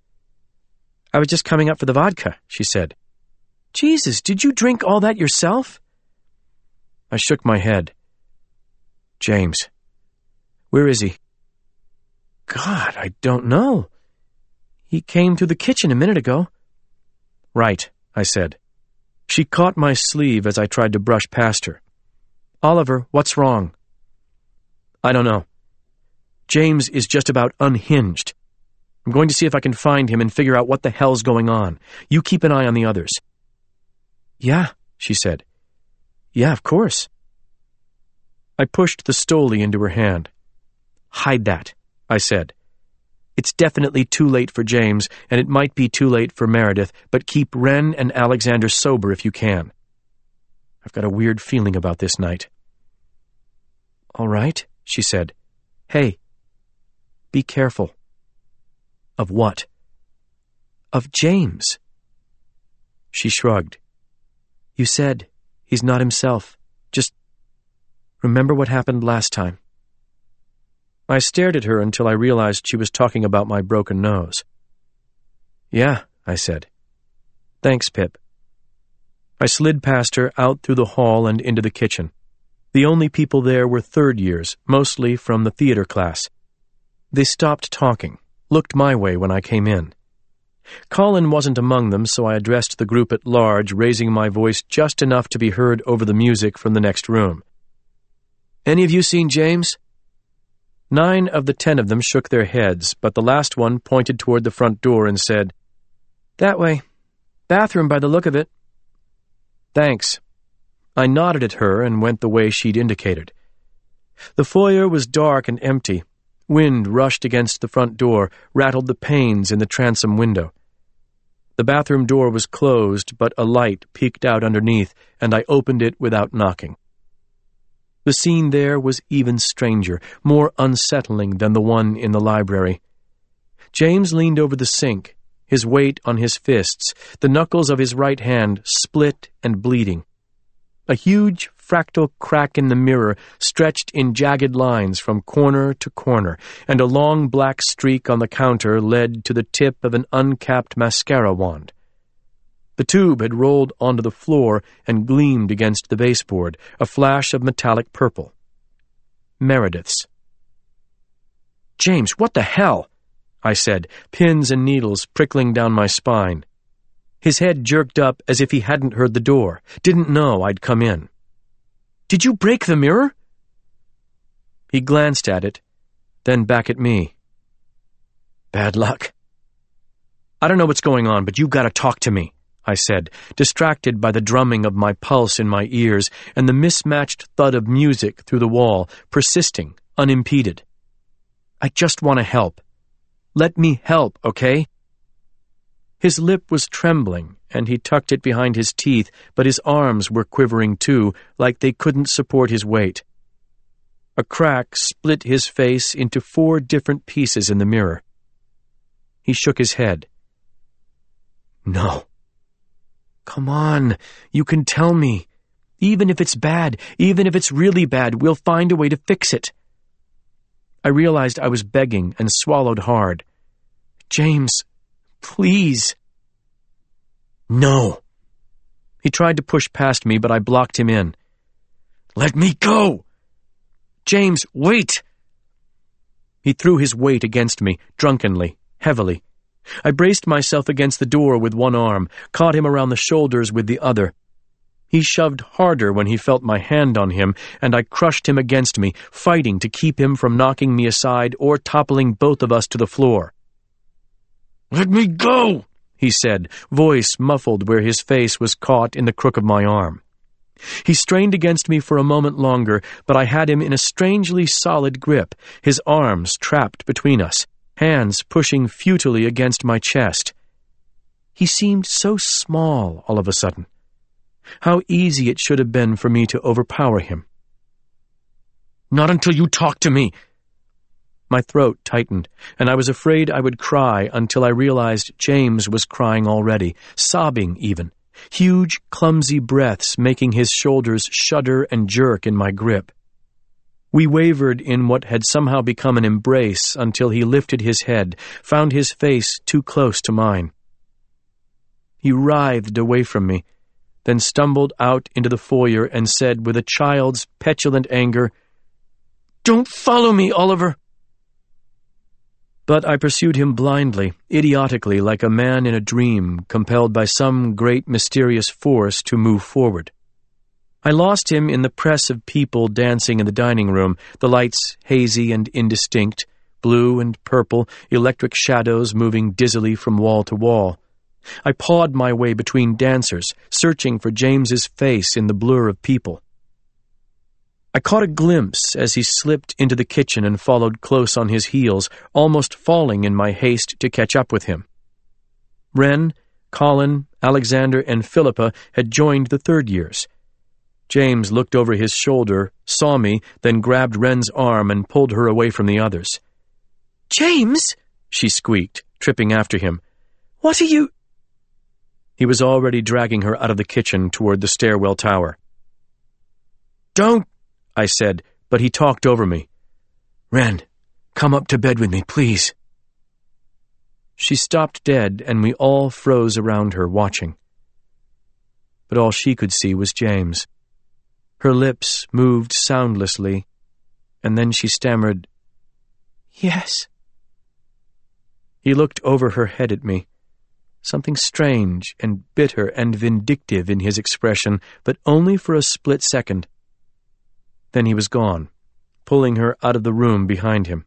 "I was just coming up for the vodka," she said. "Jesus, did you drink all that yourself?" I shook my head. "James. Where is he?" "God, I don't know. He came through the kitchen a minute ago." "Right," I said. She caught my sleeve as I tried to brush past her. "Oliver, what's wrong?" "I don't know. James is just about unhinged. I'm going to see if I can find him and figure out what the hell's going on. You keep an eye on the others." "Yeah," she said. "Yeah, of course." I pushed the Stoli into her hand. "Hide that," I said. "It's definitely too late for James, and it might be too late for Meredith, but keep Wren and Alexander sober if you can. I've got a weird feeling about this night." "All right," she said. "Hey, be careful." "Of what?" "Of James." She shrugged. "You said he's not himself. Just remember what happened last time." I stared at her until I realized she was talking about my broken nose. "Yeah," I said. "Thanks, Pip." I slid past her, out through the hall and into the kitchen. The only people there were third years, mostly from the theater class. They stopped talking, looked my way when I came in. Colin wasn't among them, so I addressed the group at large, raising my voice just enough to be heard over the music from the next room. "Any of you seen James?" 9 of the 10 of them shook their heads, but the last one pointed toward the front door and said, "That way. Bathroom by the look of it." "Thanks." I nodded at her and went the way she'd indicated. The foyer was dark and empty. Wind rushed against the front door, rattled the panes in the transom window. The bathroom door was closed, but a light peeked out underneath, and I opened it without knocking. The scene there was even stranger, more unsettling than the one in the library. James leaned over the sink, his weight on his fists, the knuckles of his right hand split and bleeding. A huge fractal crack in the mirror stretched in jagged lines from corner to corner, and a long black streak on the counter led to the tip of an uncapped mascara wand. The tube had rolled onto the floor and gleamed against the baseboard, a flash of metallic purple. Meredith's. "James, what the hell?" I said, pins and needles prickling down my spine. His head jerked up as if he hadn't heard the door, didn't know I'd come in. "Did you break the mirror?" He glanced at it, then back at me. "Bad luck." "I don't know what's going on, but you gotta talk to me," I said, distracted by the drumming of my pulse in my ears and the mismatched thud of music through the wall, persisting, unimpeded. "I just want to help. Let me help, okay?" His lip was trembling, and he tucked it behind his teeth, but his arms were quivering too, like they couldn't support his weight. A crack split his face into 4 different pieces in the mirror. He shook his head. "No. Come on, you can tell me. Even if it's bad, even if it's really bad, we'll find a way to fix it." I realized I was begging and swallowed hard. "James, please." "No." He tried to push past me, but I blocked him in. "Let me go!" "James, wait!" He threw his weight against me, drunkenly, heavily. I braced myself against the door with one arm, caught him around the shoulders with the other. He shoved harder when he felt my hand on him, and I crushed him against me, fighting to keep him from knocking me aside or toppling both of us to the floor. "Let me go," he said, voice muffled where his face was caught in the crook of my arm. He strained against me for a moment longer, but I had him in a strangely solid grip, his arms trapped between us, hands pushing futilely against my chest. He seemed so small all of a sudden. How easy it should have been for me to overpower him. "Not until you talk to me." My throat tightened, and I was afraid I would cry until I realized James was crying already, sobbing even, huge, clumsy breaths making his shoulders shudder and jerk in my grip. We wavered in what had somehow become an embrace until he lifted his head, found his face too close to mine. He writhed away from me, then stumbled out into the foyer and said with a child's petulant anger, "Don't follow me, Oliver!" But I pursued him blindly, idiotically, like a man in a dream, compelled by some great mysterious force to move forward. I lost him in the press of people dancing in the dining room, the lights hazy and indistinct, blue and purple, electric shadows moving dizzily from wall to wall. I pawed my way between dancers, searching for James's face in the blur of people. I caught a glimpse as he slipped into the kitchen and followed close on his heels, almost falling in my haste to catch up with him. Wren, Colin, Alexander, and Philippa had joined the 3rd years. James looked over his shoulder, saw me, then grabbed Wren's arm and pulled her away from the others. "James!" she squeaked, tripping after him. "What are you—" He was already dragging her out of the kitchen toward the stairwell tower. "Don't," I said, but he talked over me. "Wren, come up to bed with me, please." She stopped dead, and we all froze around her, watching. But all she could see was James. Her lips moved soundlessly, and then she stammered, "Yes." He looked over her head at me, something strange and bitter and vindictive in his expression, but only for a split second. Then he was gone, pulling her out of the room behind him.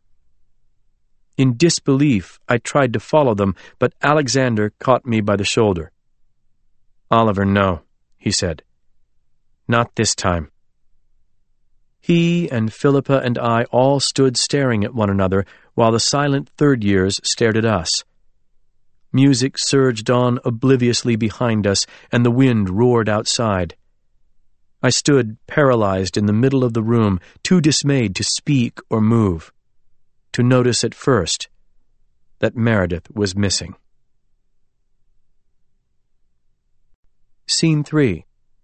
In disbelief, I tried to follow them, but Alexander caught me by the shoulder. "Oliver, no," he said. "Not this time." He and Philippa and I all stood staring at one another while the silent 3rd years stared at us. Music surged on obliviously behind us, and the wind roared outside. I stood paralyzed in the middle of the room, too dismayed to speak or move, to notice at first that Meredith was missing. Scene 3.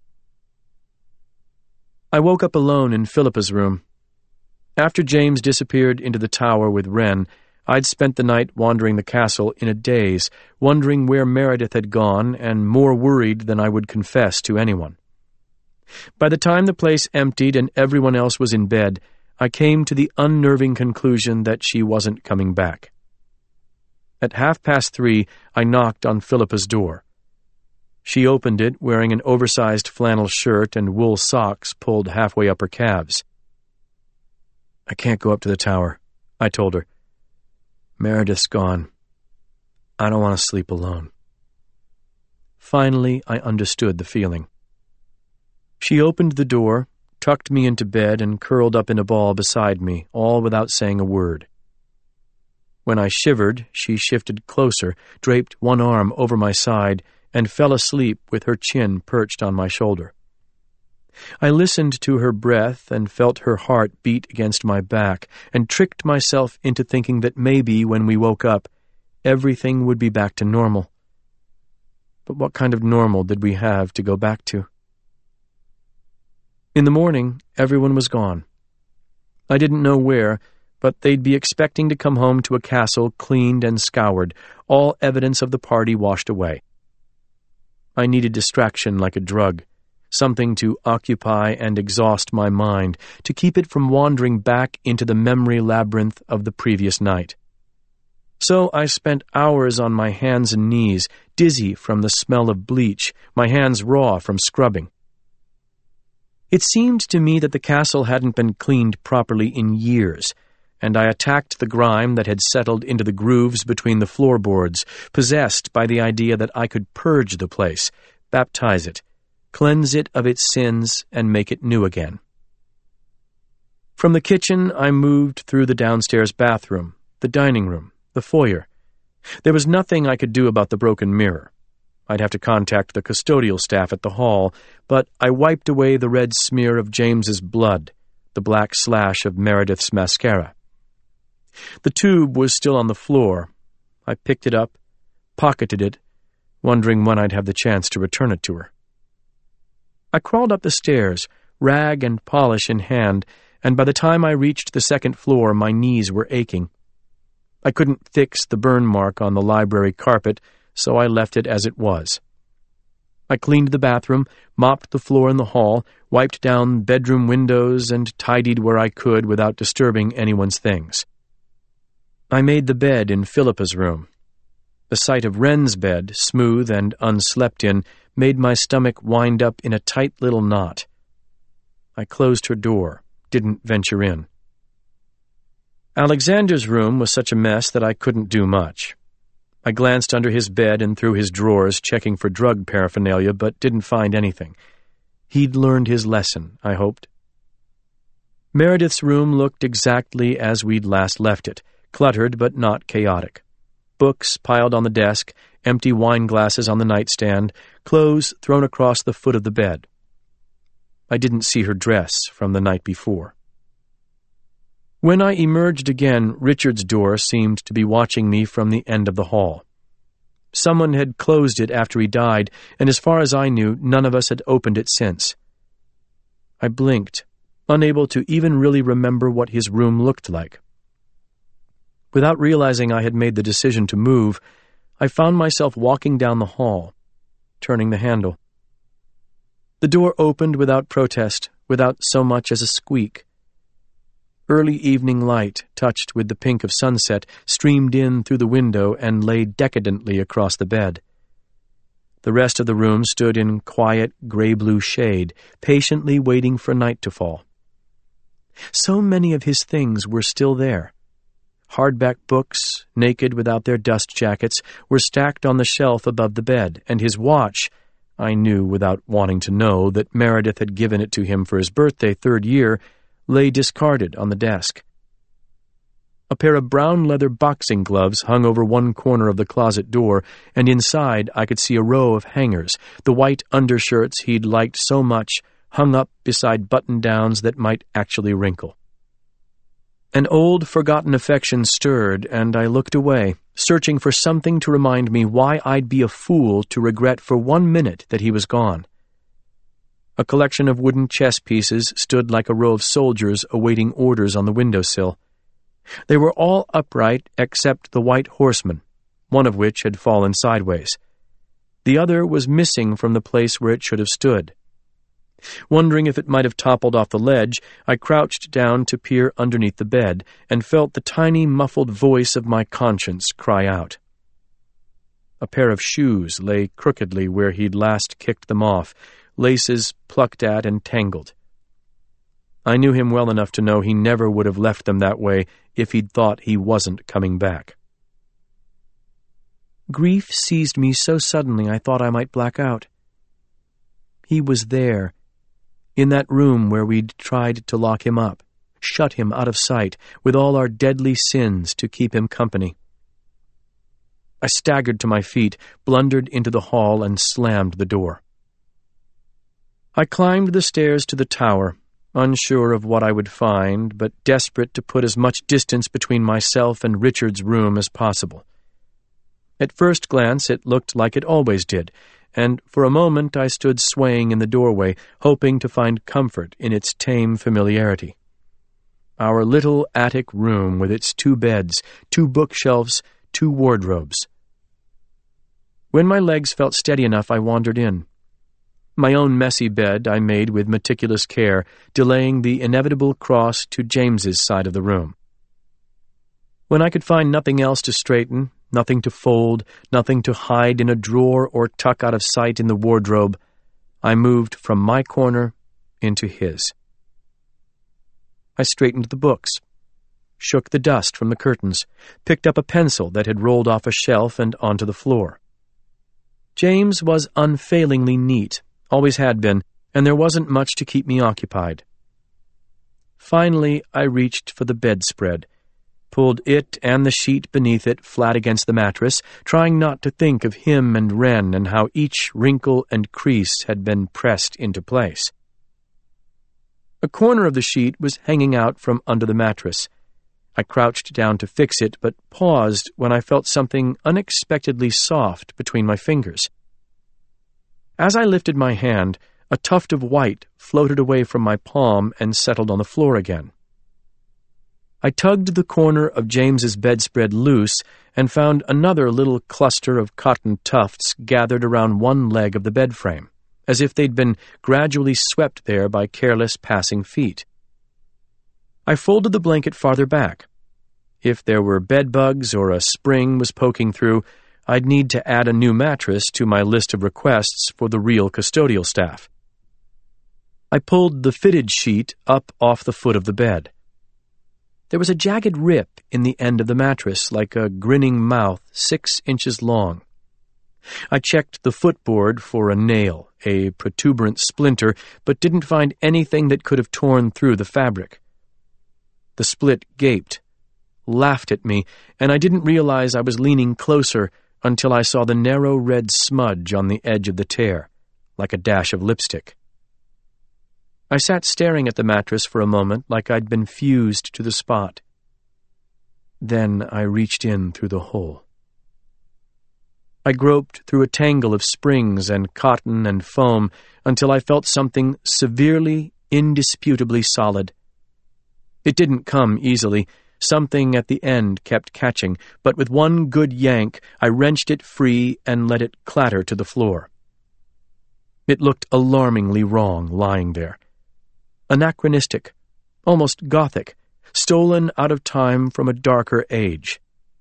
I woke up alone in Philippa's room. After James disappeared into the tower with Wren, I'd spent the night wandering the castle in a daze, wondering where Meredith had gone, and more worried than I would confess to anyone. By the time the place emptied and everyone else was in bed, I came to the unnerving conclusion that she wasn't coming back. At 3:30, I knocked on Philippa's door. She opened it wearing an oversized flannel shirt and wool socks pulled halfway up her calves. "I can't go up to the tower," I told her. "Meredith's gone. I don't want to sleep alone." Finally, I understood the feeling. She opened the door, tucked me into bed, and curled up in a ball beside me, all without saying a word. When I shivered, she shifted closer, draped one arm over my side, and fell asleep with her chin perched on my shoulder. I listened to her breath and felt her heart beat against my back, and tricked myself into thinking that maybe when we woke up, everything would be back to normal. But what kind of normal did we have to go back to? In the morning, everyone was gone. I didn't know where, but they'd be expecting to come home to a castle cleaned and scoured, all evidence of the party washed away. I needed distraction like a drug, something to occupy and exhaust my mind, to keep it from wandering back into the memory labyrinth of the previous night. So I spent hours on my hands and knees, dizzy from the smell of bleach, my hands raw from scrubbing. It seemed to me that the castle hadn't been cleaned properly in years, and I attacked the grime that had settled into the grooves between the floorboards, possessed by the idea that I could purge the place, baptize it, cleanse it of its sins, and make it new again. From the kitchen, I moved through the downstairs bathroom, the dining room, the foyer. There was nothing I could do about the broken mirror. I'd have to contact the custodial staff at the hall, but I wiped away the red smear of James's blood, the black slash of Meredith's mascara. The tube was still on the floor. I picked it up, pocketed it, wondering when I'd have the chance to return it to her. I crawled up the stairs, rag and polish in hand, and by the time I reached the second floor, my knees were aching. I couldn't fix the burn mark on the library carpet, so I left it as it was. I cleaned the bathroom, mopped the floor in the hall, wiped down bedroom windows, and tidied where I could without disturbing anyone's things. I made the bed in Philippa's room. The sight of Wren's bed, smooth and unslept in, made my stomach wind up in a tight little knot. I closed her door, didn't venture in. Alexander's room was such a mess that I couldn't do much. I glanced under his bed and through his drawers, checking for drug paraphernalia, but didn't find anything. He'd learned his lesson, I hoped. Meredith's room looked exactly as we'd last left it, cluttered but not chaotic. Books piled on the desk, empty wine glasses on the nightstand, clothes thrown across the foot of the bed. I didn't see her dress from the night before. When I emerged again, Richard's door seemed to be watching me from the end of the hall. Someone had closed it after he died, and as far as I knew, none of us had opened it since. I blinked, unable to even really remember what his room looked like. Without realizing I had made the decision to move, I found myself walking down the hall, turning the handle. The door opened without protest, without so much as a squeak. Early evening light, touched with the pink of sunset, streamed in through the window and lay decadently across the bed. The rest of the room stood in quiet gray-blue shade, patiently waiting for night to fall. So many of his things were still there. Hardback books, naked without their dust jackets, were stacked on the shelf above the bed, and his watch, I knew without wanting to know that Meredith had given it to him for his birthday 3rd year, lay discarded on the desk. A pair of brown leather boxing gloves hung over one corner of the closet door, and inside I could see a row of hangers, the white undershirts he'd liked so much, hung up beside button-downs that might actually wrinkle. An old, forgotten affection stirred, and I looked away, searching for something to remind me why I'd be a fool to regret for 1 minute that he was gone. A collection of wooden chess pieces stood like a row of soldiers awaiting orders on the windowsill. They were all upright except the white horseman, one of which had fallen sideways. The other was missing from the place where it should have stood. Wondering if it might have toppled off the ledge, I crouched down to peer underneath the bed and felt the tiny, muffled voice of my conscience cry out. A pair of shoes lay crookedly where he'd last kicked them off, laces plucked at and tangled. I knew him well enough to know he never would have left them that way if he'd thought he wasn't coming back. Grief seized me so suddenly I thought I might black out. He was there, in that room where we'd tried to lock him up, shut him out of sight with all our deadly sins to keep him company. I staggered to my feet, blundered into the hall, and slammed the door. I climbed the stairs to the tower, unsure of what I would find, but desperate to put as much distance between myself and Richard's room as possible. At first glance, it looked like it always did, and for a moment I stood swaying in the doorway, hoping to find comfort in its tame familiarity. Our little attic room with its 2 beds, 2 bookshelves, 2 wardrobes. When my legs felt steady enough, I wandered in. My own messy bed I made with meticulous care, delaying the inevitable cross to James's side of the room. When I could find nothing else to straighten, nothing to fold, nothing to hide in a drawer or tuck out of sight in the wardrobe, I moved from my corner into his. I straightened the books, shook the dust from the curtains, picked up a pencil that had rolled off a shelf and onto the floor. James was unfailingly neat, always had been, and there wasn't much to keep me occupied. Finally, I reached for the bedspread, pulled it and the sheet beneath it flat against the mattress, trying not to think of him and Wren and how each wrinkle and crease had been pressed into place. A corner of the sheet was hanging out from under the mattress. I crouched down to fix it, but paused when I felt something unexpectedly soft between my fingers. As I lifted my hand, a tuft of white floated away from my palm and settled on the floor again. I tugged the corner of James's bedspread loose and found another little cluster of cotton tufts gathered around one leg of the bed frame, as if they'd been gradually swept there by careless passing feet. I folded the blanket farther back. If there were bed bugs or a spring was poking through, I'd need to add a new mattress to my list of requests for the real custodial staff. I pulled the fitted sheet up off the foot of the bed. There was a jagged rip in the end of the mattress, like a grinning mouth 6 inches long. I checked the footboard for a nail, a protuberant splinter, but didn't find anything that could have torn through the fabric. The split gaped, laughed at me, and I didn't realize I was leaning closer until I saw the narrow red smudge on the edge of the tear, like a dash of lipstick. I sat staring at the mattress for a moment like I'd been fused to the spot. Then I reached in through the hole. I groped through a tangle of springs and cotton and foam until I felt something severely, indisputably solid. It didn't come easily. Something at the end kept catching, but with one good yank, I wrenched it free and let it clatter to the floor. It looked alarmingly wrong lying there. Anachronistic, almost Gothic, stolen out of time from a darker age.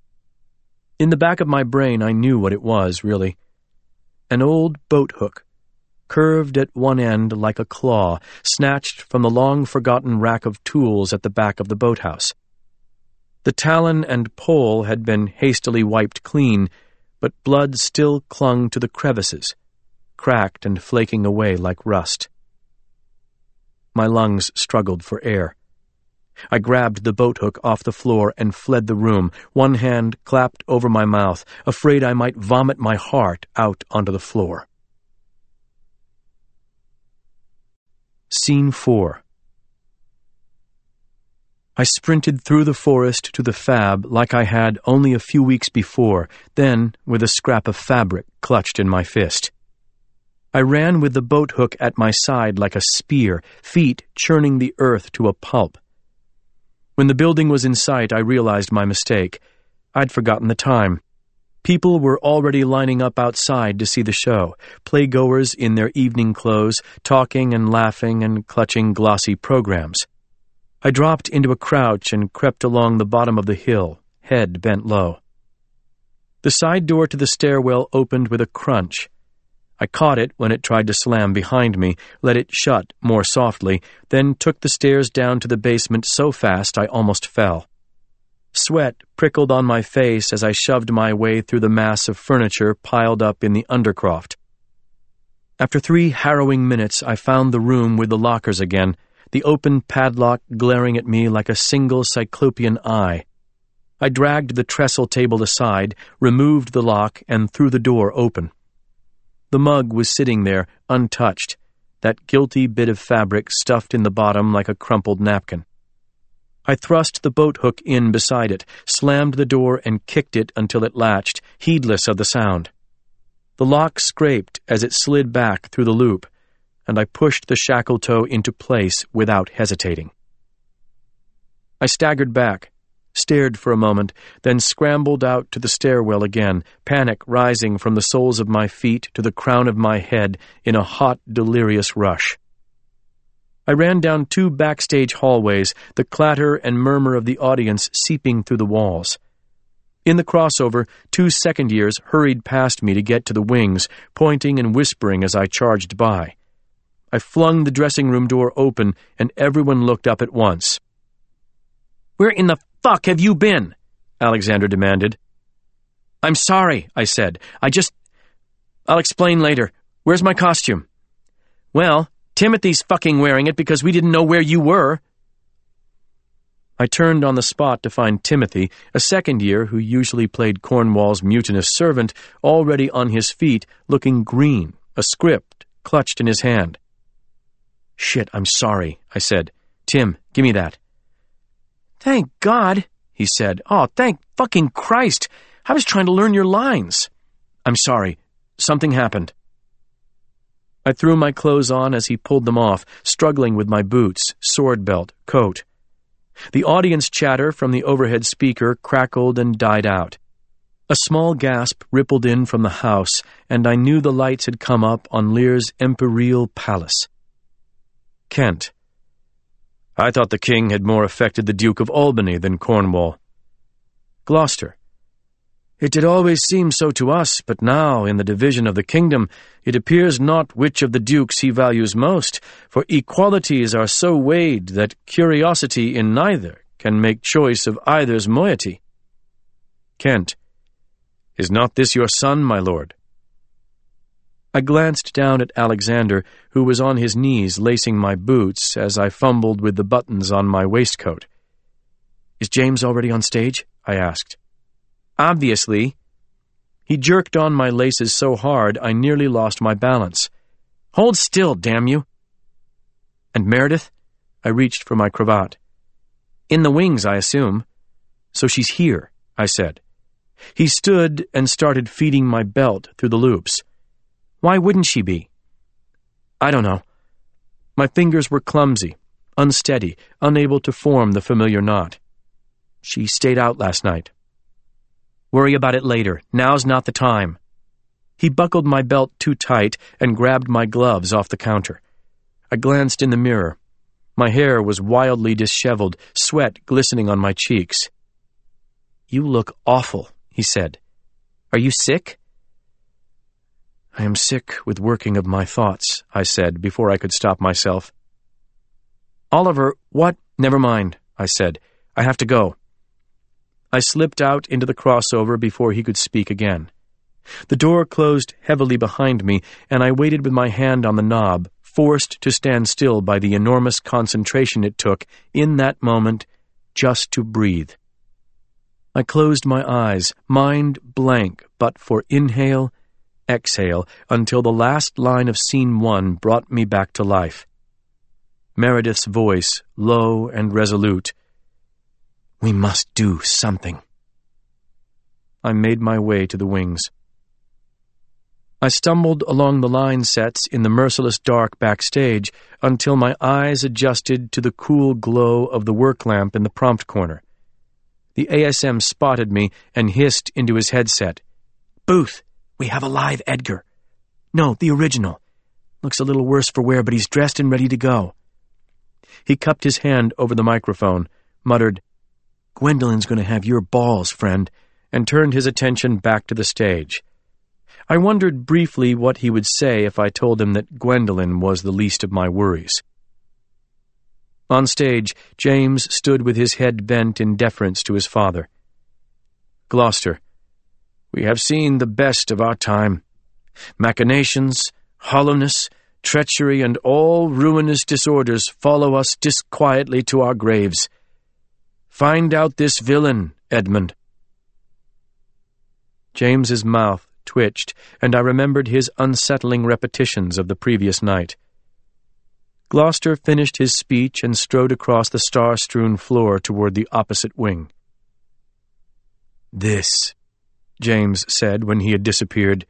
In the back of my brain, I knew what it was, really. An old boat hook, curved at one end like a claw, snatched from the long-forgotten rack of tools at the back of the boathouse. The talon and pole had been hastily wiped clean, but blood still clung to the crevices, cracked and flaking away like rust. My lungs struggled for air. I grabbed the boathook off the floor and fled the room, one hand clapped over my mouth, afraid I might vomit my heart out onto the floor. Scene 4. I sprinted through the forest to the fab like I had only a few weeks before, then with a scrap of fabric clutched in my fist. I ran with the boathook at my side like a spear, feet churning the earth to a pulp. When the building was in sight, I realized my mistake. I'd forgotten the time. People were already lining up outside to see the show, playgoers in their evening clothes, talking and laughing and clutching glossy programs. I dropped into a crouch and crept along the bottom of the hill, head bent low. The side door to the stairwell opened with a crunch. I caught it when it tried to slam behind me, let it shut more softly, then took the stairs down to the basement so fast I almost fell. Sweat prickled on my face as I shoved my way through the mass of furniture piled up in the undercroft. After 3 harrowing minutes, I found the room with the lockers again, the open padlock glaring at me like a single cyclopean eye. I dragged the trestle table aside, removed the lock, and threw the door open. The mug was sitting there, untouched, that guilty bit of fabric stuffed in the bottom like a crumpled napkin. I thrust the boat hook in beside it, slammed the door, and kicked it until it latched, heedless of the sound. The lock scraped as it slid back through the loop, and I pushed the shackle toe into place without hesitating. I staggered back, stared for a moment, then scrambled out to the stairwell again, panic rising from the soles of my feet to the crown of my head in a hot, delirious rush. I ran down 2 backstage hallways, the clatter and murmur of the audience seeping through the walls. In the crossover, 2 second-years hurried past me to get to the wings, pointing and whispering as I charged by. I flung the dressing room door open, and everyone looked up at once. "Where in the fuck have you been?" Alexander demanded. "I'm sorry," I said. I'll explain later. Where's my costume?" "Well, Timothy's fucking wearing it because we didn't know where you were." I turned on the spot to find Timothy, a second-year who usually played Cornwall's mutinous servant, already on his feet, looking green, a script clutched in his hand. "Shit, I'm sorry," I said. "Tim, give me that." "Thank God," he said. "Oh, thank fucking Christ. I was trying to learn your lines." "I'm sorry. Something happened." I threw my clothes on as he pulled them off, struggling with my boots, sword belt, coat. The audience chatter from the overhead speaker crackled and died out. A small gasp rippled in from the house, and I knew the lights had come up on Lear's imperial palace. Kent. "I thought the king had more affected the Duke of Albany than Cornwall." Gloucester. "It did always seem so to us, but now, in the division of the kingdom, it appears not which of the dukes he values most, for equalities are so weighed that curiosity in neither can make choice of either's moiety." Kent. "Is not this your son, my lord?" I glanced down at Alexander, who was on his knees lacing my boots as I fumbled with the buttons on my waistcoat. "Is James already on stage?" I asked. "Obviously." He jerked on my laces so hard I nearly lost my balance. "Hold still, damn you." "And Meredith?" I reached for my cravat. "In the wings, I assume." "So she's here," I said. He stood and started feeding my belt through the loops. "Why wouldn't she be?" "I don't know." My fingers were clumsy, unsteady, unable to form the familiar knot. "She stayed out last night." "Worry about it later. Now's not the time." He buckled my belt too tight and grabbed my gloves off the counter. I glanced in the mirror. My hair was wildly disheveled, sweat glistening on my cheeks. "You look awful," he said. "Are you sick?" "I am sick with working of my thoughts," I said before I could stop myself. "Oliver, what?" "Never mind," I said. "I have to go." I slipped out into the crossover before he could speak again. The door closed heavily behind me, and I waited with my hand on the knob, forced to stand still by the enormous concentration it took, in that moment, just to breathe. I closed my eyes, mind blank, but for inhale, exhale, until the last line of Scene 1 brought me back to life. Meredith's voice, low and resolute. "We must do something." I made my way to the wings. I stumbled along the line sets in the merciless dark backstage until my eyes adjusted to the cool glow of the work lamp in the prompt corner. The ASM spotted me and hissed into his headset. "Booth, we have a live Edgar." "No, the original. Looks a little worse for wear, but he's dressed and ready to go." He cupped his hand over the microphone, muttered, "Gwendolyn's going to have your balls, friend," and turned his attention back to the stage. I wondered briefly what he would say if I told him that Gwendolyn was the least of my worries. On stage, James stood with his head bent in deference to his father. "Gloucester, we have seen the best of our time. Machinations, hollowness, Treachery and all ruinous disorders follow us disquietly to our graves. Find out this villain, Edmund." James's mouth twitched, and I remembered his unsettling repetitions of the previous night. Gloucester finished his speech and strode across the star-strewn floor toward the opposite wing. "This," James said when he had disappeared,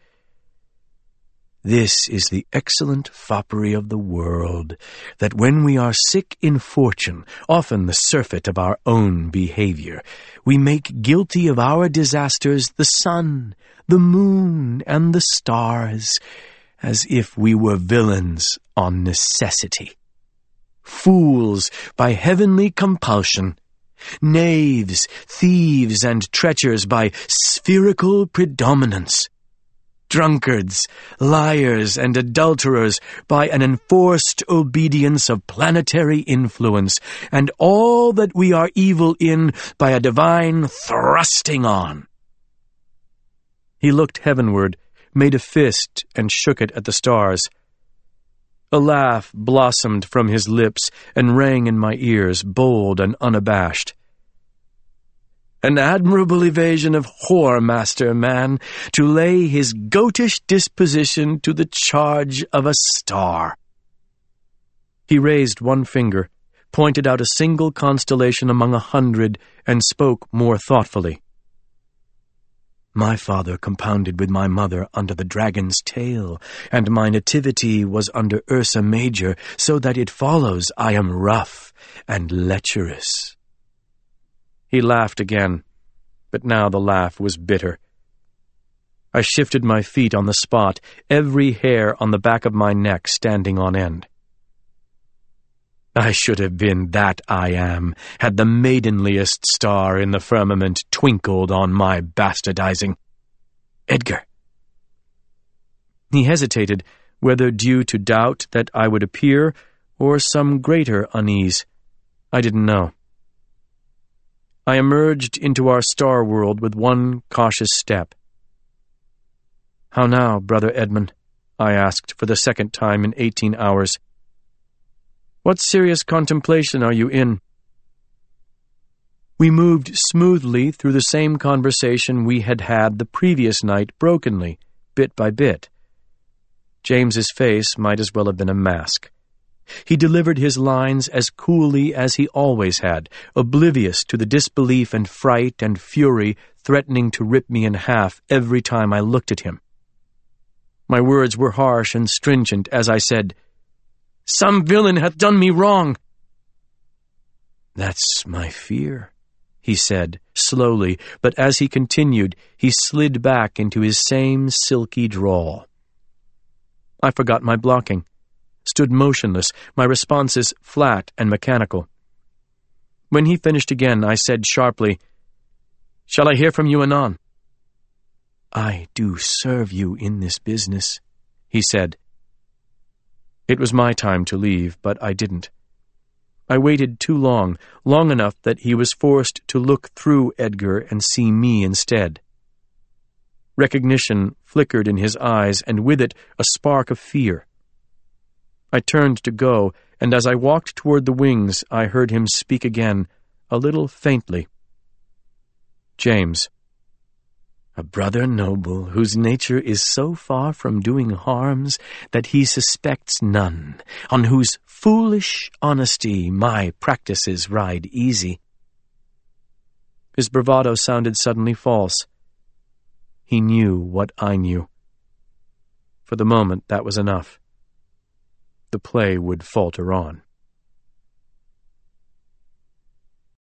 "this is the excellent foppery of the world, that when we are sick in fortune, often the surfeit of our own behavior, we make guilty of our disasters the sun, the moon, and the stars, as if we were villains on necessity, fools by heavenly compulsion, knaves, thieves, and treachers by spherical predominance, drunkards, liars, and adulterers by an enforced obedience of planetary influence, and all that we are evil in by a divine thrusting on." He looked heavenward, made a fist, and shook it at the stars. A laugh blossomed from his lips and rang in my ears, bold and unabashed. "An admirable evasion of whoremaster, man, to lay his goatish disposition to the charge of a star." He raised one finger, pointed out a single constellation among 100, and spoke more thoughtfully. "My father compounded with my mother under the dragon's tail, and my nativity was under Ursa Major, so that it follows I am rough and lecherous." He laughed again, but now the laugh was bitter. I shifted my feet on the spot, every hair on the back of my neck standing on end. I should have been that I am, had the maidenliest star in the firmament twinkled on my bastardizing. Edgar. He hesitated, whether due to doubt that I would appear, or some greater unease. I didn't know. I emerged into our star world with one cautious step. "How now, Brother Edmund?" I asked for the second time in 18 hours. "What serious contemplation are you in?" We moved smoothly through the same conversation we had had the previous night brokenly, bit by bit. James's face might as well have been a mask. He delivered his lines as coolly as he always had, oblivious to the disbelief and fright and fury threatening to rip me in half every time I looked at him. My words were harsh and stringent as I said, "Some villain hath done me wrong." "That's my fear," he said, slowly, but as he continued, he slid back into his same silky drawl. I forgot my blocking, stood motionless, my responses flat and mechanical. When he finished again, I said sharply, "Shall I hear from you anon?" "I do serve you in this business," he said. It was my time to leave, but I didn't. I waited too long, long enough that he was forced to look through Edgar and see me instead. Recognition flickered in his eyes, and with it a spark of fear. I turned to go, and as I walked toward the wings, I heard him speak again, a little faintly. "James, a brother noble whose nature is so far from doing harms that he suspects none, on whose foolish honesty my practices ride easy." His bravado sounded suddenly false. He knew what I knew. For the moment, that was enough. The play would falter on.